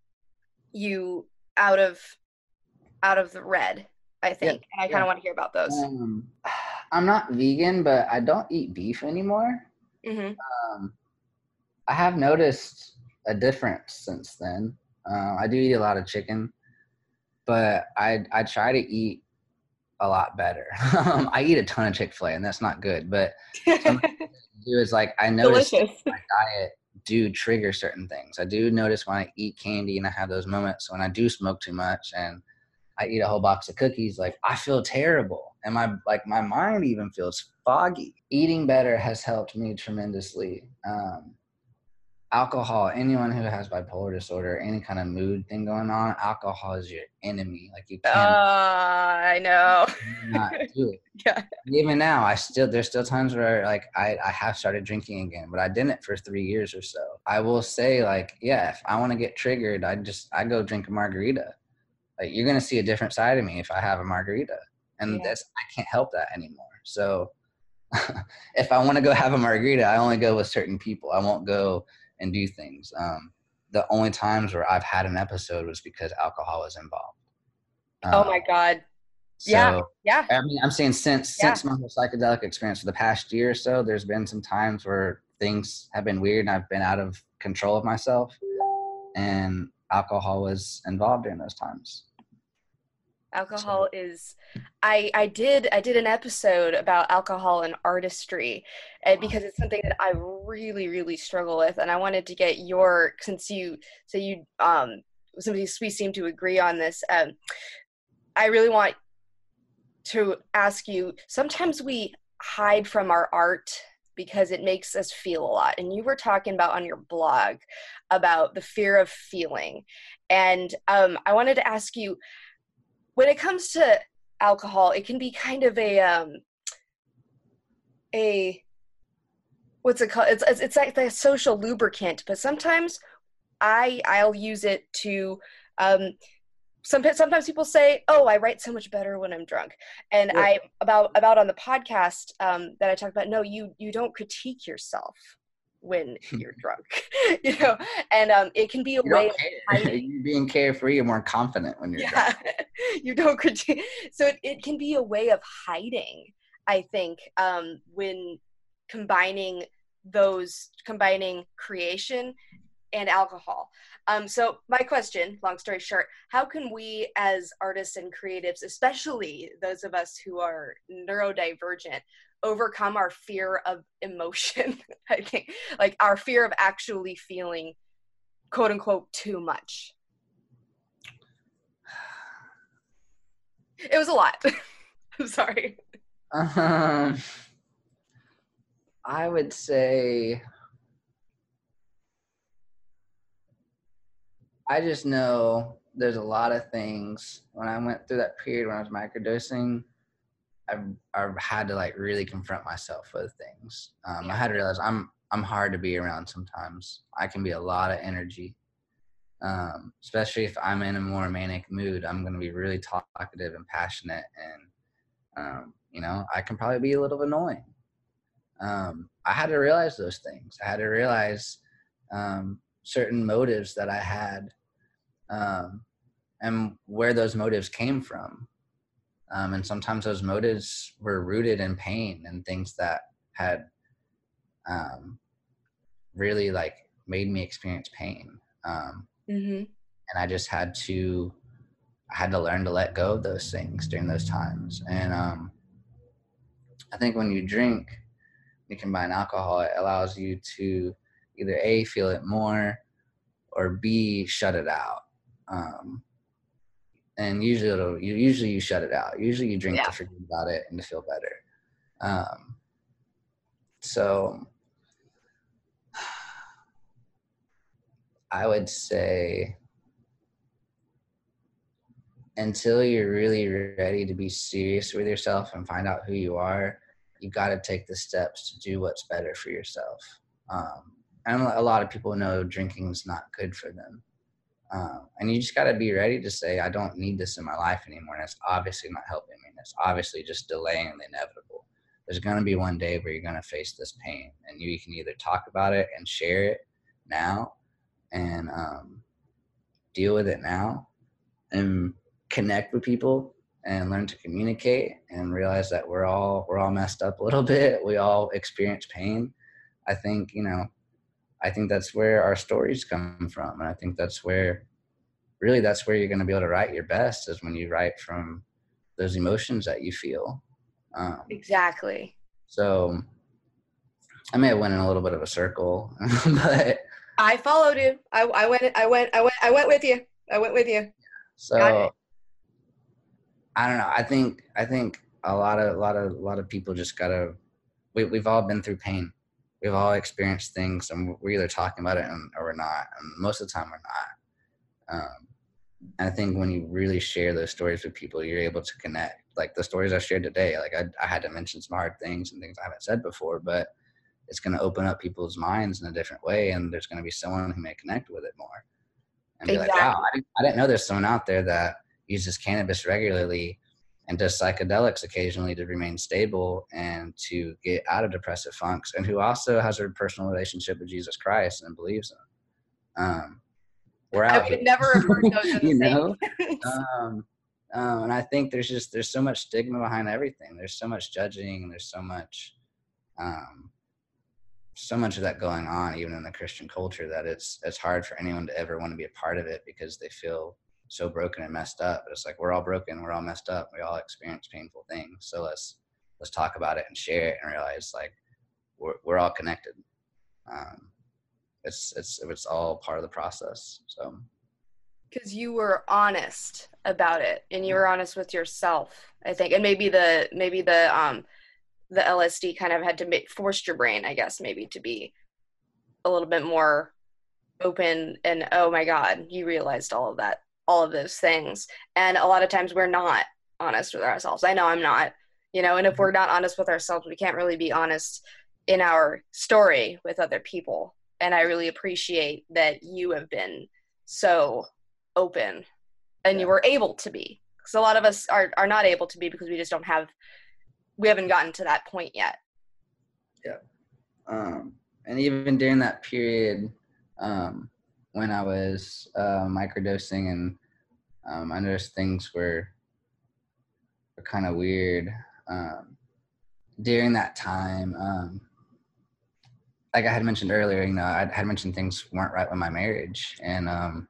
A: you out of out of the red, I
B: Yeah,
A: think. And I kind
B: yeah.
A: of want to hear about those.
B: Um, I'm not vegan, but I don't eat beef anymore.
A: Mm-hmm.
B: Um, I have noticed a difference since then. Uh, I do eat a lot of chicken, but I I try to eat a lot better. um, I eat a ton of Chick-fil-A, and that's not good. But something I do is like I notice
A: Delicious.
B: my diet do trigger certain things. I do notice when I eat candy and I have those moments when I do smoke too much and I eat a whole box of cookies, like I feel terrible. And my like my mind even feels foggy. Eating better has helped me tremendously. Um, alcohol, anyone who has bipolar disorder, any kind of mood thing going on, alcohol is your enemy. Like you
A: Uh,
B: can
A: I know.
B: not do it.
A: Yeah.
B: Even now, I still there's still times where like I, I have started drinking again, but I didn't for three years or so. I will say like, yeah, if I want to get triggered, I just I go drink a margarita. Like you're gonna see a different side of me if I have a margarita, and
A: Yeah.
B: that's I can't help that anymore. So if I want to go have a margarita, I only go with certain people. I won't go and do things. Um, the only times where I've had an episode was because alcohol was involved.
A: Oh my
B: Um,
A: God. Yeah.
B: so
A: Yeah.
B: I mean, I'm saying since
A: Yeah.
B: since my whole psychedelic experience for the past year or so, there's been some times where things have been weird and I've been out of control of myself, and alcohol was involved during those times.
A: Alcohol
B: So
A: is I I did I did an episode about alcohol and artistry uh, because it's something that I really really struggle with, and I wanted to get your, since you so you um somebody we seem to agree on this. um I really want to ask you, sometimes we hide from our art because it makes us feel a lot, and you were talking about on your blog about the fear of feeling, and um I wanted to ask you, when it comes to alcohol, it can be kind of a um a what's it called? It's it's, it's like a social lubricant, but sometimes I I'll use it to um some sometimes people say, "Oh, I write so much better when I'm drunk," and
B: yeah,
A: I about about on the podcast um, that I talked about. No, you you don't critique yourself when you're drunk, you know, and um, it can be a
B: you
A: way
B: don't
A: of
B: care.
A: hiding.
B: You being carefree, you're more confident when you're drunk.
A: Yeah, you don't critique. So it, it can be a way of hiding, I think, um, when combining those combining creation and alcohol. Um, so my question, long story short, how can we as artists and creatives, especially those of us who are neurodivergent, overcome our fear of emotion? I think, like our fear of actually feeling quote unquote too much. It was a lot. I'm sorry.
B: Um, I would say I just know there's a lot of things. When I went through that period when I was microdosing, I I had to like really confront myself with things. Um, I
A: Yeah.
B: had to realize I'm I'm hard to be around sometimes. I can be a lot of energy, um, especially if I'm in a more manic mood. I'm going to be really talkative and passionate, and um, you know I can probably be a little annoying. Um, I had to realize those things. I had to realize um, certain motives that I had, um, and where those motives came from. Um, and sometimes those motives were rooted in pain and things that had um, really like made me experience pain. Um,
A: Mm-hmm.
B: and I just had to, I had to learn to let go of those things during those times. And um, I think when you drink, you combine alcohol, it allows you to either A, feel it more, or B, shut it out. Um, and usually it'll you usually you shut it out. Usually you drink
A: Yeah.
B: to forget about it and to feel better. Um, so I would say until you're really ready to be serious with yourself and find out who you are, you got to take the steps to do what's better for yourself. Um, and a lot of people know drinking is not good for them. Um, and you just got to be ready to say, I don't need this in my life anymore. And it's obviously not helping me. And it's obviously just delaying the inevitable. There's going to be one day where you're going to face this pain, and you can either talk about it and share it now and um, deal with it now and connect with people and learn to communicate and realize that we're all, we're all messed up a little bit. We all experience pain. I think, you know, I think that's where our stories come from. And I think that's where, really, that's where you're going to be able to write your best, is when you write from those emotions that you feel. Um,
A: Exactly.
B: so I may have went in a little bit of a circle, but
A: I followed you. I, I went, I went, I went, I went with you. I went with you.
B: so I don't know. I think, I think a lot of, a lot of, a lot of people just gotta, we, we've all been through pain. We've all experienced things, and we're either talking about it and, or we're not. And most of the time we're not. Um, and I think when you really share those stories with people, you're able to connect. Like the stories I shared today, like I, I had to mention some hard things and things I haven't said before, but it's going to open up people's minds in a different way. And there's going to be someone who may connect with it more and be
A: Exactly.
B: like, wow, I didn't, I didn't know there's someone out there that uses cannabis regularly and does psychedelics occasionally to remain stable and to get out of depressive funks, and who also has a personal relationship with Jesus Christ and believes in him. Um, we're out
A: I would
B: here.
A: never have heard those in the
B: you
A: same
B: know?
A: sentence.
B: Um, um, and I think there's just, there's so much stigma behind everything. There's so much judging, and there's so much, um, so much of that going on, even in the Christian culture, that it's, it's hard for anyone to ever want to be a part of it because they feel so broken and messed up. But it's like, we're all broken. We're all messed up. We all experience painful things. So let's, let's talk about it and share it and realize like we're, we're all connected. Um, it's, it's, it's all part of the process. So.
A: Because you were honest about it, and you were honest with yourself, I think, and maybe the maybe the um the L S D kind of had to make, forced your brain, I guess, maybe to be a little bit more open. And oh my God, you realized all of that, all of those things. And a lot of times we're not honest with ourselves. I know I'm not, you know. And if we're not honest with ourselves, we can't really be honest in our story with other people. And I really appreciate that you have been so open, and yeah. You were able to be, because a lot of us are, are not able to be because we just don't have, we haven't gotten to that point yet.
B: Yeah. Um, and even during that period, um, when I was uh, microdosing, and um, I noticed things were, were kind of weird um, during that time. Um, like I had mentioned earlier, you know, I had mentioned things weren't right with my marriage, and um,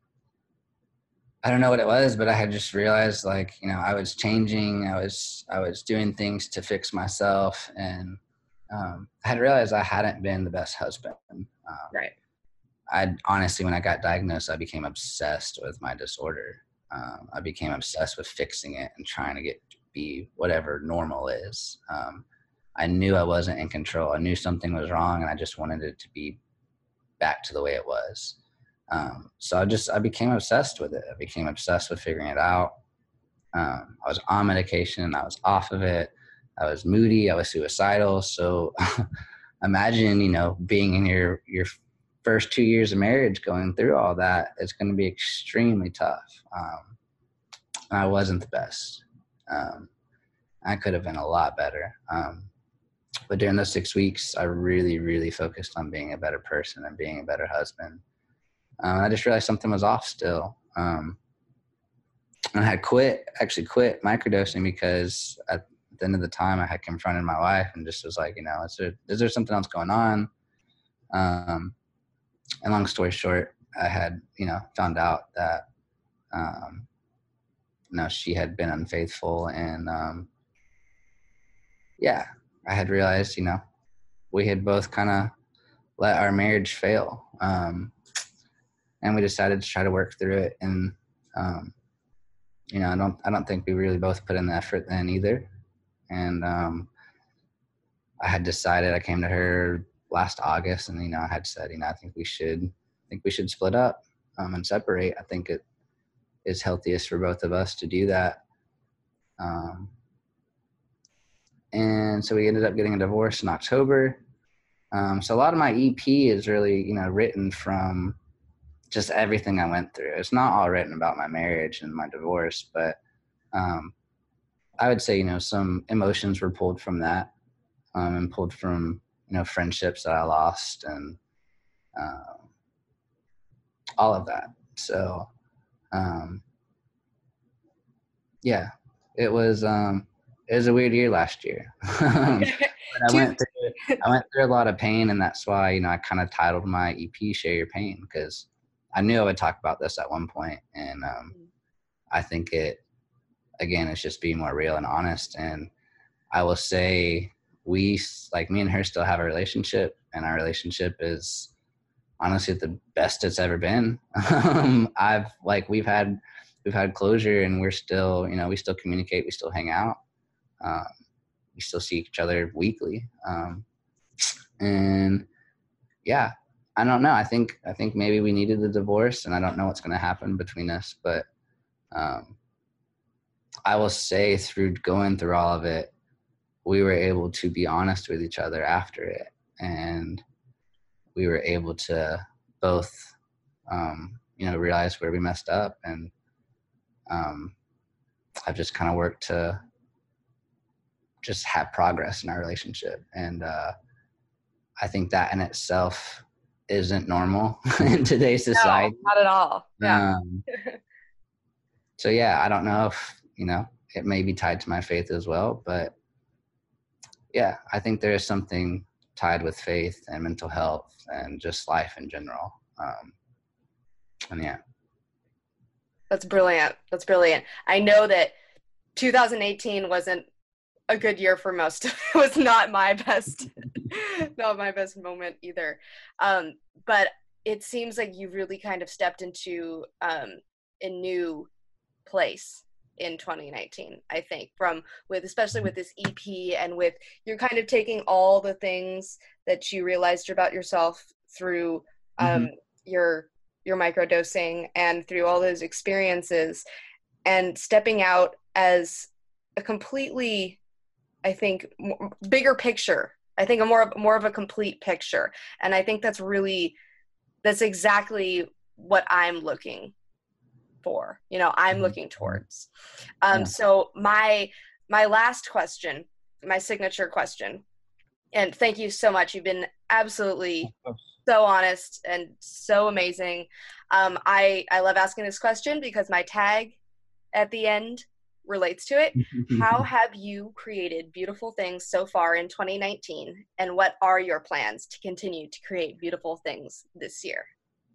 B: I don't know what it was, but I had just realized, like, you know, I was changing. I was, I was doing things to fix myself. And um, I had realized I hadn't been the best husband. Um,
A: right.
B: I honestly, when I got diagnosed, I became obsessed with my disorder. Um, I became obsessed with fixing it and trying to get to be whatever normal is. Um, I knew I wasn't in control. I knew something was wrong, and I just wanted it to be back to the way it was. Um, so I just, I became obsessed with it. I became obsessed with figuring it out. Um, I was on medication. I was off of it. I was moody. I was suicidal. So imagine, you know, being in your, your first two years of marriage, going through all that, it's going to be extremely tough. Um, and I wasn't the best. Um, I could have been a lot better. Um, but during those six weeks, I really, really focused on being a better person and being a better husband. Um, I just realized something was off still. Um, and I had quit, actually quit microdosing, because at the end of the time I had confronted my wife and just was like, you know, is there, is there something else going on? Um, and long story short, I had, you know, found out that, um, you know, she had been unfaithful. And, um, yeah, I had realized, you know, we had both kind of let our marriage fail. Um, and we decided to try to work through it. And, um, you know, I don't, I don't think we really both put in the effort then either. And, um, I had decided, I came to her last August and, you know, I had said, you know, I think we should, I think we should split up, um, and separate. I think it is healthiest for both of us to do that. Um, and so we ended up getting a divorce in October. Um, so a lot of my E P is really, you know, written from just everything I went through. It's not all written about my marriage and my divorce, but um, I would say, you know, some emotions were pulled from that, um, and pulled from, you know, friendships that I lost and uh, all of that. So, um, yeah, it was um, it was a weird year last year. But I went through I went through a lot of pain, and that's why, you know, I kind of titled my E P "Share Your Pain" because I knew I would talk about this at one point, and um, I think it again it's just being more real and honest. And I will say we, like me and her, still have a relationship, and our relationship is honestly the best it's ever been. um, I've like we've had we've had closure, and we're still, you know, we still communicate, we still hang out. Um, we still see each other weekly. Um, and yeah, I don't know. I think, I think maybe we needed the divorce, and I don't know what's going to happen between us, but, um, I will say through going through all of it, we were able to be honest with each other after it. And we were able to both, um, you know, realize where we messed up. And, um, I've just kind of worked to just have progress in our relationship. And, uh, I think that in itself isn't normal in today's society.
A: No, not at all. Yeah.
B: Um, so yeah, I don't know if, you know, it may be tied to my faith as well, but yeah, I think there is something tied with faith and mental health and just life in general. Um, and yeah.
A: That's brilliant. That's brilliant. I know that two thousand eighteen wasn't a good year for most. It was not my best, not my best moment either. Um, but it seems like you really kind of stepped into um, a new place in twenty nineteen, I think, from with, especially with this E P, and with you're kind of taking all the things that you realized about yourself through um, mm-hmm. your your microdosing and through all those experiences, and stepping out as a completely, I think, more, bigger picture. I think a more more of a complete picture, and I think that's really that's exactly what I'm looking for. You know, I'm mm-hmm. looking towards. Um, yeah. So my my last question, my signature question, and thank you so much. You've been absolutely so honest and so amazing. Um, I I love asking this question because my tag at the end relates to it. How have you created beautiful things so far in twenty nineteen, and what are your plans to continue to create beautiful things this year?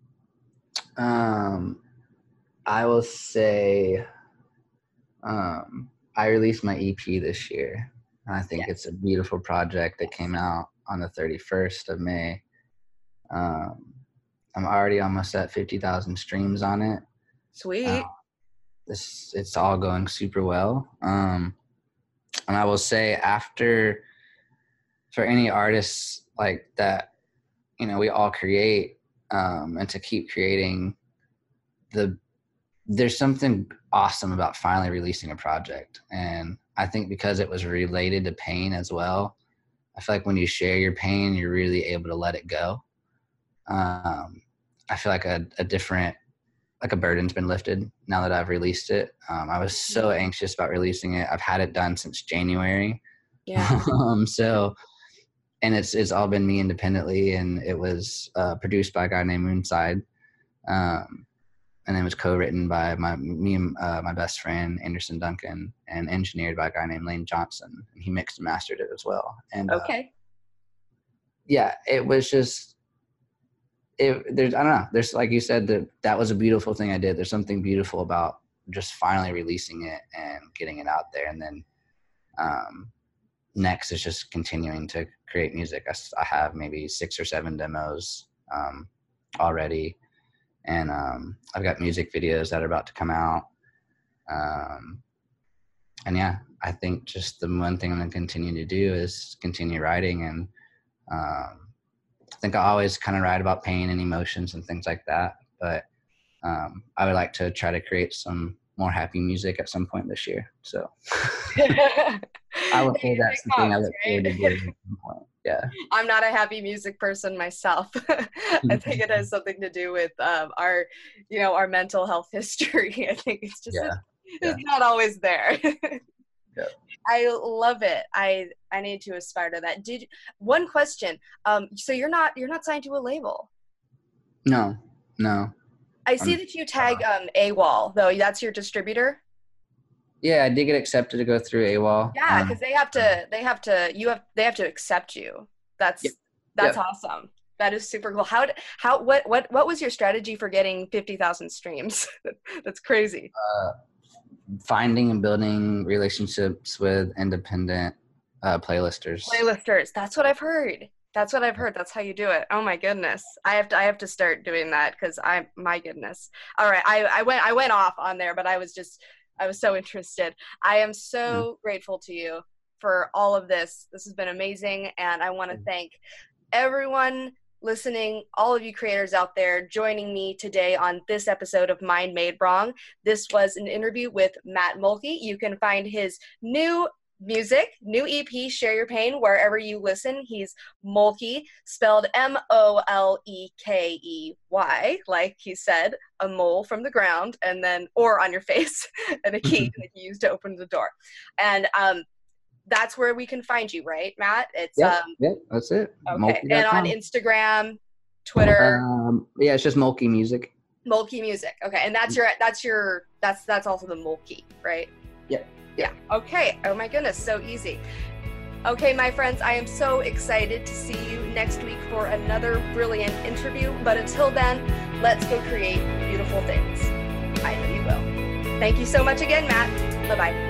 B: Um, I will say, um, I released my E P this year. I think yeah. it's a beautiful project that came out on the thirty-first of May. Um, I'm already almost at fifty thousand streams on it.
A: Sweet.
B: Um, This, it's all going super well. Um, and I will say, after, for any artists like that, you know, we all create, um, and to keep creating, the, there's something awesome about finally releasing a project. And I think because it was related to pain as well, I feel like when you share your pain, you're really able to let it go. Um, I feel like a, a different, like a burden's been lifted now that I've released it. Um, I was so anxious about releasing it. I've had it done since January.
A: Yeah.
B: um, so, and it's, it's all been me independently, and it was uh, produced by a guy named Moonside. Um, and it was co-written by my, me and uh, my best friend, Anderson Duncan, and engineered by a guy named Lane Johnson. And he mixed and mastered it as well. And
A: okay.
B: Uh, yeah, it was just, It, there's, I don't know, there's, like you said, that that was a beautiful thing I did. There's something beautiful about just finally releasing it and getting it out there. And then um, next is just continuing to create music. I, I have maybe six or seven demos um, already. And um, I've got music videos that are about to come out. Um, and yeah, I think just the one thing I'm going to continue to do is continue writing. And um, I think I always kind of write about pain and emotions and things like that. But um, I would like to try to create some more happy music at some point this year. So I would say that's the thing I look forward to doing at some point. Yeah.
A: I'm not a happy music person myself. I think it has something to do with um, our, you know, our mental health history. I think it's just,
B: yeah.
A: it's,
B: yeah.
A: it's not always there.
B: yeah.
A: I love it. I, I need to aspire to that. Did one question. Um, so you're not, you're not signed to a label?
B: No, no.
A: I see um, that you tag um, AWOL though. That's your distributor.
B: Yeah, I did get accepted to go through AWOL.
A: Yeah, because um, they have to, they have to, you have, they have to accept you. That's, yep. that's yep. awesome. That is super cool. How, how, what, what, what was your strategy for getting fifty thousand streams? That's crazy.
B: Uh, finding and building relationships with independent uh, playlisters.
A: Playlisters. That's what I've heard. That's what I've heard. That's how you do it. Oh my goodness. I have to, I have to start doing that because I, my goodness. All right. I, I went, I went off on there, but I was just, I was so interested. I am so mm-hmm. grateful to you for all of this. This has been amazing. And I want to thank everyone listening, all of you creators out there joining me today on this episode of Mind Made Wrong. This was an interview with Matt Mulkey. You can find his new music, new E P, Share Your Pain, wherever you listen. He's Mulkey, spelled M O L E K E Y, like he said, a mole from the ground, and then, or on your face, and a key that you use to open the door. And um, that's where we can find you, right, Matt? It's
B: yeah,
A: um,
B: yeah, that's it.
A: Okay,
B: Mulkey dot com.
A: And on Instagram, Twitter.
B: Um, yeah, it's just Mulkey Music.
A: Mulkey Music. Okay, and that's your, that's your, that's that's also the Mulkey, right?
B: Yeah.
A: Yeah. Okay. Oh my goodness. So easy. Okay, my friends, I am so excited to see you next week for another brilliant interview. But until then, let's go create beautiful things. I know you will. Thank you so much again, Matt. Bye-bye.